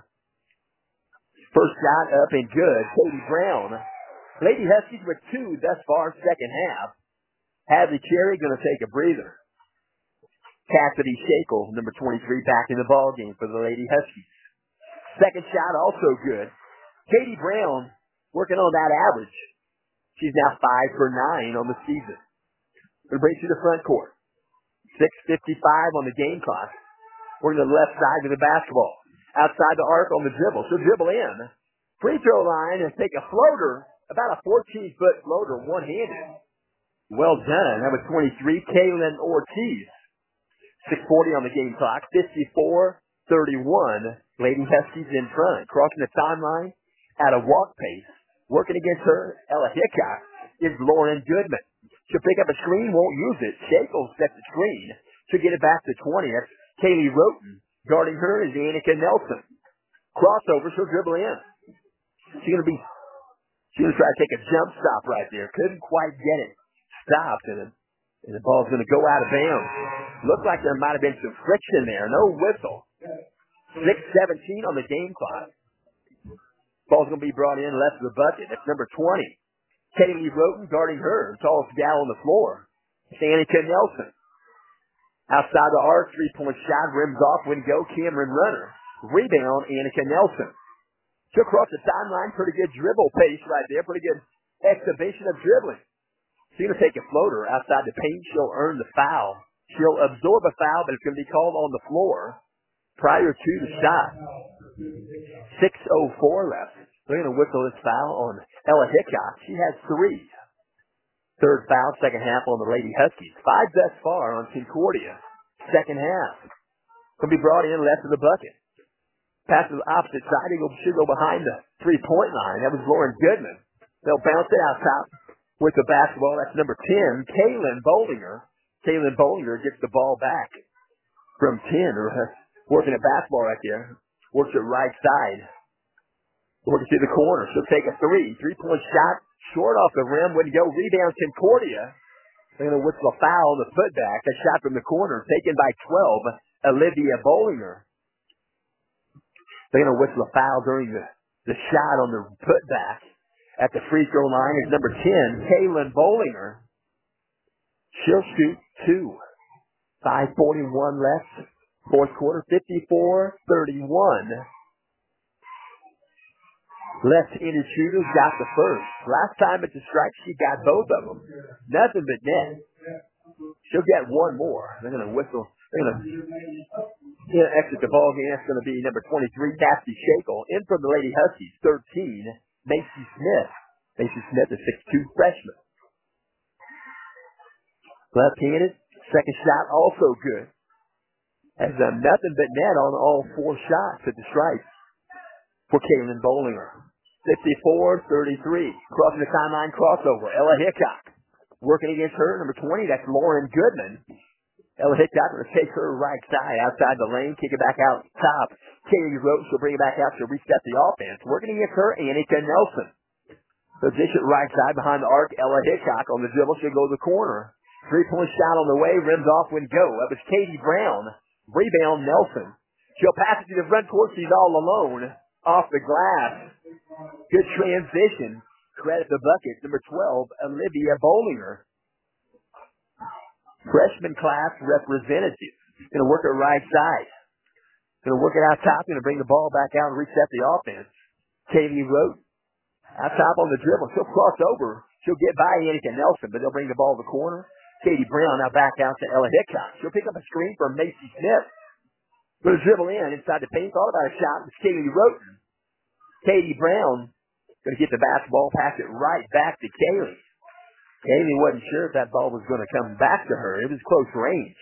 Speaker 1: First shot up and good. Katie Brown. Lady Huskies with 2 thus far, second half. Hadley Cherry going to take a breather. Cassidy Shackle, number 23, back in the ballgame for the Lady Huskies. Second shot also good. Katie Brown working on that average. She's now 5 for 9 on the season. Going to bring to the front court. 6:55 on the game clock. Working the left side of the basketball. Outside the arc on the dribble. She'll dribble in. Free throw line and take a floater. About a 14-foot floater, one-handed. Well done. That was 23, Kaylin Ortiz. 6:40 on the game clock. 54-31. Lady Huskies in front. Crossing the timeline at a walk pace. Working against her, Ella Hickok, is Lauren Goodman. She'll pick up a screen, won't use it. Shackle sets the screen. She'll get it back to 20. That's Kaylee Roten. Guarding her is Annika Nelson. Crossover, she'll dribble in. She's going to try to take a jump stop right there. Couldn't quite get it stopped, and the ball's going to go out of bounds. Looked like there might have been some friction there. No whistle. 6:17 on the game clock. Ball's going to be brought in left of the bucket. That's number 20. Kaylee Roten guarding her. Tallest gal on the floor. It's Annika Nelson. Outside the arc, three-point shot, rims off, win go, Cameron Runner. Rebound, Annika Nelson. She'll cross the sideline, pretty good dribble pace right there, pretty good exhibition of dribbling. She's going to take a floater outside the paint. She'll earn the foul. She'll absorb a foul, but it's going to be called on the floor prior to the shot. 6:04 left. They're going to whistle this foul on Ella Hickok. She has 3. Third foul, second half on the Lady Huskies. 5 thus far on Concordia. Second half. Going to be brought in left of the bucket. Pass to the opposite side. He should go behind the three-point line. That was Lauren Goodman. They'll bounce it out top with the basketball. That's number 10, Kaylin Bollinger. Kaylin Bollinger gets the ball back from 10. Working a basketball right there. Works it right side. Working to the corner. She'll take a 3. Three-point shot. Short off the rim. Wouldn't go. Rebound Concordia. They're going to whistle a foul on the putback. A shot from the corner. Taken by 12. Olivia Bollinger. They're going to whistle a foul during the shot on the putback. At the free throw line is number 10, Kaylin Bollinger. She'll shoot 2. 5:41 left. Fourth quarter, 54-31. Left-handed shooters got the first. Last time at the strike, she got both of them. Nothing but net. She'll get one more. They're going to whistle. They're going to exit the ball game. That's going to be number 23, Cassie Shackle. In from the Lady Huskies, 13, Macy Smith. Macy Smith, a 6'2" freshman. Left-handed. Second shot also good. Has done nothing but net on all 4 shots at the strike for Kaylin Bollinger. 54-33. Crossing the timeline crossover. Ella Hickok. Working against her, number 20, that's Lauren Goodman. Ella Hickok going to take her right side outside the lane, kick it back out top. Katie Roach will bring it back out. She'll reset the offense. Working against her, Annika Nelson. Position right side behind the arc. Ella Hickok on the dribble. She'll go to the corner. Three-point shot on the way. Rims off when go. That was Katie Brown. Rebound Nelson. She'll pass it to the front court. She's all alone. Off the glass. Good transition. Credit the bucket. Number 12, Olivia Bollinger. Freshman class representative. Going to work it right side. Going to work it out top. Going to bring the ball back out and reset the offense. Katie Rote. Out top on the dribble. She'll cross over. She'll get by Annika Nelson, but they'll bring the ball to the corner. Katie Brown now back out to Ella Hickok. She'll pick up a screen from Macy Smith. Going to dribble in inside the paint. Thought about a shot. It's Katie Rote. Katie Brown going to get the basketball, pass it right back to Kaylee. Kaylee wasn't sure if that ball was going to come back to her. It was close range.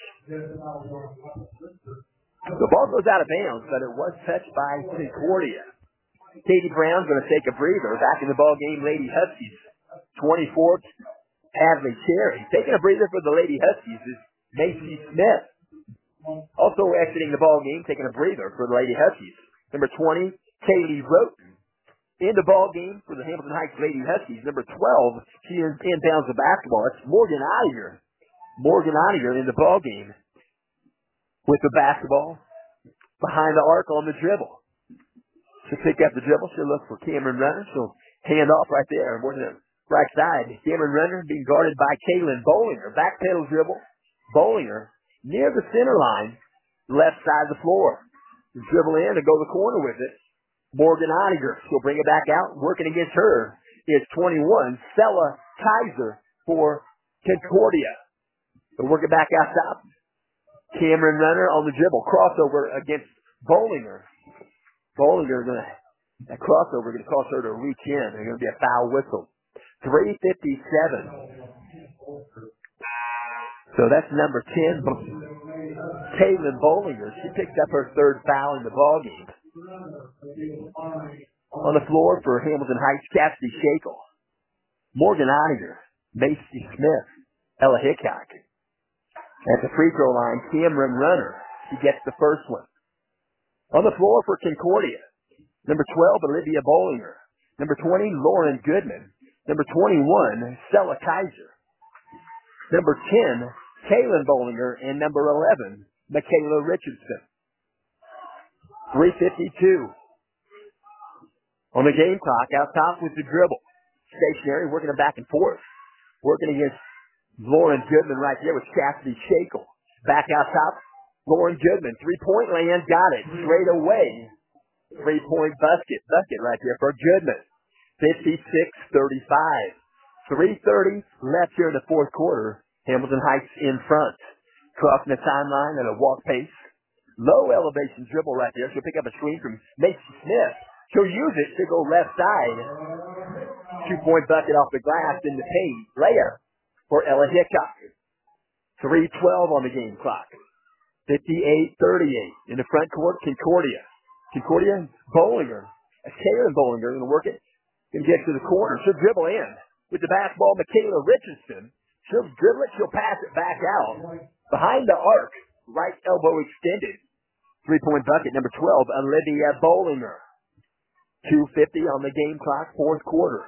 Speaker 1: The ball goes out of bounds, but it was touched by Concordia. Katie Brown's going to take a breather. Back in the ball game, Lady Huskies. 24th, Hadley Cherry. Taking a breather for the Lady Huskies is Macy Smith. Also exiting the ball game, taking a breather for the Lady Huskies. Number 20, Kaylee Roten. In the ball game for the Hamilton Heights Lady Huskies. Number 12, she inbounds the basketball. That's Morgan Oettinger. Morgan Oettinger in the ball game with the basketball behind the arc on the dribble. She'll pick up the dribble. She'll look for Cameron Runner. She'll hand off right there. Working the right side. Cameron Runner being guarded by Kaylin Bollinger. Back pedal dribble. Bollinger near the center line, left side of the floor. Dribble in and go to the corner with it. Morgan Oettinger. She'll bring it back out. Working against her is 21, Stella Kaiser for Concordia. They'll work it back out top. Cameron Runner on the dribble. Crossover against Bollinger. Bollinger going to, that crossover going to cause her to reach in. There's going to be a foul whistle. 3:57. So that's number 10, Kaylin Bollinger. She picked up her third foul in the ballgame. On the floor for Hamilton Heights, Cassidy Shackle. Morgan Oettinger. Macy Smith. Ella Hickok. At the free throw line, Cameron Runner. She gets the first one. On the floor for Concordia, number 12, Olivia Bollinger. Number 20, Lauren Goodman. Number 21, Stella Kaiser. Number 10, Kaylin Bollinger. And number 11, Michaela Richardson. 3:52. On the game clock, out top with the dribble. Stationary, working it back and forth. Working against Lauren Goodman right there with Cassidy Shackle. Back out top, Lauren Goodman. 3-point land, got it. Straight away. 3-point bucket right there for Goodman. 56-35. 3:30 left here in the fourth quarter. Hamilton Heights in front. Crossing the timeline at a walk pace. Low elevation dribble right there. She'll pick up a screen from Macy Smith. She'll use it to go left side. 2-point bucket off the glass in the paint. Layup for Ella Hickok. 3:12 on the game clock. 58-38. In the front court, Concordia. Concordia, Bollinger. Kaylin Bollinger going to work it. Going to get to the corner. She'll dribble in. With the basketball, Michaela Richardson. She'll dribble it. She'll pass it back out. Behind the arc. Right elbow extended. 3-point bucket, number 12, Olivia Bollinger. 2:50 on the game clock, fourth quarter.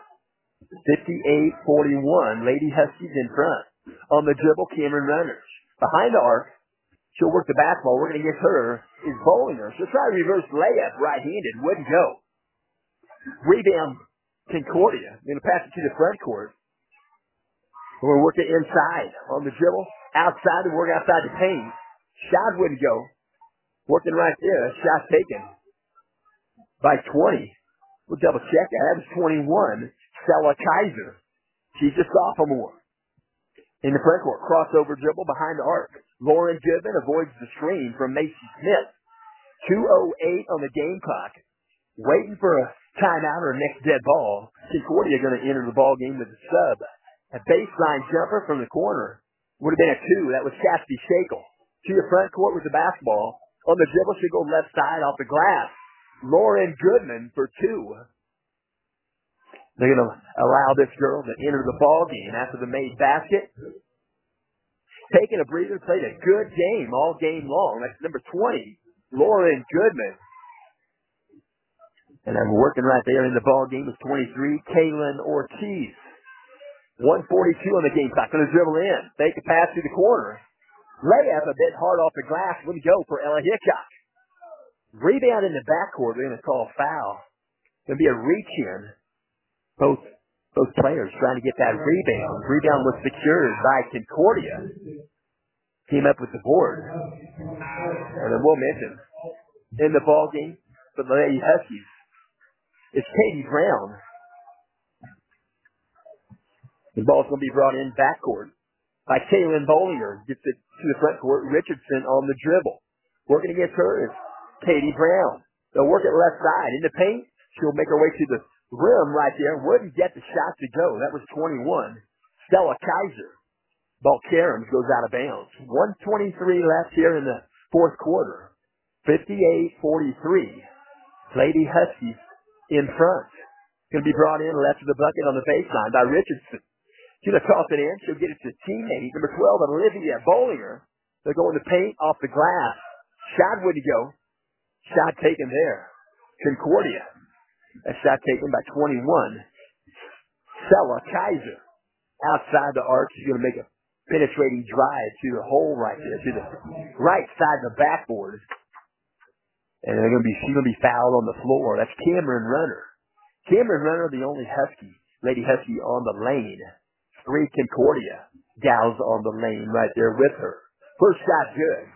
Speaker 1: 58-41. Lady Huskies in front. On the dribble, Cameron Runners. Behind the arc. She'll work the basketball. We're going to get her is Bollinger. She'll try a reverse layup right-handed. Wouldn't go. Rebound, Concordia. Going to pass it to the front court. We're going to work it inside. On the dribble. Outside. We work outside the paint. Shot wouldn't go. Working right there. Shot taken by 20. We'll double check that. That was 21. Stella Kaiser. She's a sophomore. In the front court, crossover dribble behind the arc. Lauren Goodman avoids the screen from Macy Smith. 2:08 on the game clock. Waiting for a timeout or a next dead ball. Concordia going to enter the ball game with a sub. A baseline jumper from the corner. Would have been a 2. That was Cassidy Shakel. To the front court with the basketball. On the dribble, she'll go left side off the glass. Lauren Goodman for 2. They're going to allow this girl to enter the ball game after the made basket. Taking a breather, played a good game all game long. That's number 20, Lauren Goodman. And I'm working right there in the ball game with 23, Kaylin Ortiz. 1:42 on the game clock. Going to dribble in. Fake a pass to the corner. Layup a bit hard off the glass. Wouldn't go for Ella Hickok. Rebound in the backcourt. They're going to call a foul. Going to be a reach-in. Both players trying to get that rebound. Rebound was secured by Concordia. Came up with the board. And then we'll mention, in the ball game for the Lady Huskies, it's Katie Brown. The ball's going to be brought in backcourt by Kaylin Bollinger. Gets it to the front court. Richardson on the dribble. Working against her is Katie Brown. They'll work it left side. In the paint, she'll make her way to the rim right there. Wouldn't get the shot to go. That was 21. Stella Kaiser. Ball caroms goes out of bounds. 1:23 left here in the fourth quarter. 58-43. Lady Huskies in front. Going to be brought in left of the bucket on the baseline by Richardson. She's going to toss it in. She'll get it to teammate, number 12, Olivia Bollinger. They're going to paint off the glass. Shot wouldn't go. Shot taken there. Concordia. A shot taken by 21. Stella Kaiser. Outside the arc. She's going to make a penetrating drive to the hole right there, to the right side of the backboard. And she's going to be fouled on the floor. That's Cameron Runner. Cameron Runner, the only Lady Husky on the lane. 3 Concordia gals on the lane right there with her. First shot good.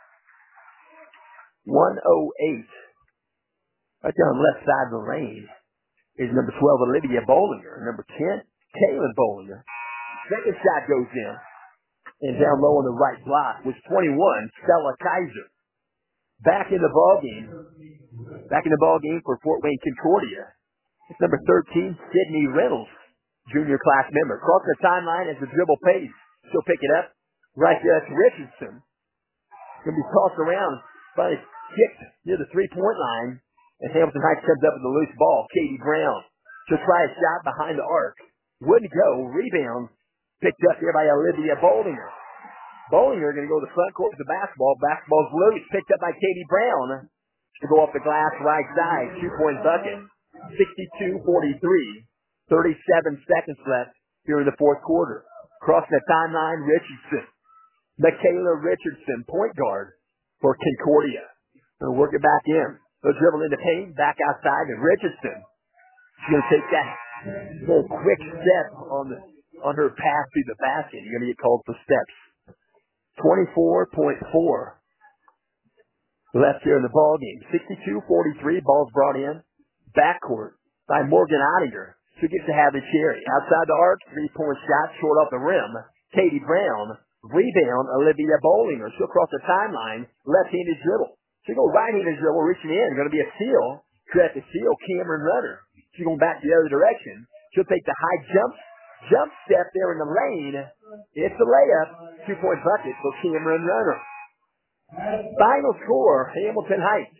Speaker 1: 1:08. Right there on the left side of the lane is number 12, Olivia Bollinger. Number 10, Kaylin Bollinger. Second shot goes in. And down low on the right block was 21, Stella Kaiser. Back in the ball game for Fort Wayne Concordia. It's number 13, Sydney Reynolds, junior class member. Across the timeline as the dribble pace. She'll pick it up. Right there, that's Richardson. Going to be tossed around, finally kicked near the 3-point line. And Hamilton Heights comes up with the loose ball. Katie Brown. She'll try a shot behind the arc. Wouldn't go. Rebound. Picked up here by Olivia Bollinger. Bollinger going to go to the front court with the basketball. Basketball's loose. Picked up by Katie Brown. She'll go off the glass right side. 2-point bucket. 62-43. 37 seconds left here in the fourth quarter. Crossing the timeline, Richardson. Michaela Richardson, point guard for Concordia. Going to work it back in. They'll dribble in the paint. Back outside to Richardson. She's going to take that little quick step on her path to the basket. You're going to get called for steps. 24.4 left here in the ball game. 62-43, ball's brought in. Backcourt by Morgan Ottinger. She gets to have the cherry. Outside the arc, 3-point shot, short off the rim. Katie Brown. Rebound, Olivia Bollinger. She'll cross the timeline. Left-handed dribble. She'll go right-handed dribble, reaching in. Going to be a steal. Correct the steal, Cameron Runner. She's going back the other direction. She'll take the high jump step there in the lane. It's a layup. 2-point bucket for Cameron Runner. Final score, Hamilton Heights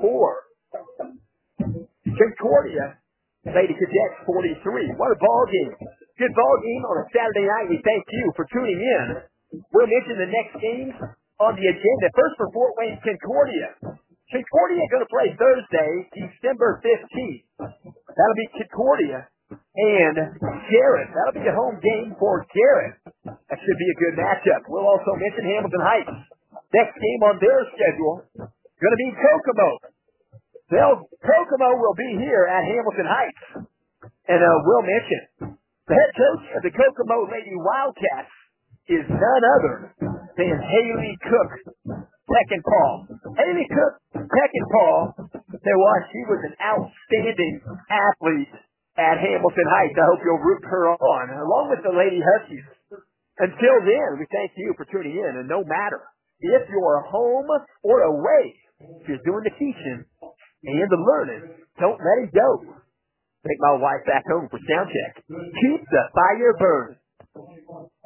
Speaker 1: 64. Concordia, Lady Cadets 43. What a ball game. Good ball game on a Saturday night. We thank you for tuning in. We'll mention the next games on the agenda. First for Fort Wayne Concordia. Concordia going to play Thursday, December 15th. That'll be Concordia and Garrett. That'll be a home game for Garrett. That should be a good matchup. We'll also mention Hamilton Heights. Next game on their schedule, going to be Kokomo. Kokomo will be here at Hamilton Heights. And we'll mention the head coach of the Kokomo Lady Wildcats is none other than Haley Cook Peckinpah. Haley Cook Peckinpah, she was an outstanding athlete at Hamilton Heights. I hope you'll root her on, along with the Lady Huskies. Until then, we thank you for tuning in, and no matter if you're home or away, if you're doing the teaching and the learning, don't let it go. Take my wife back home for sound check. Keep the fire burning.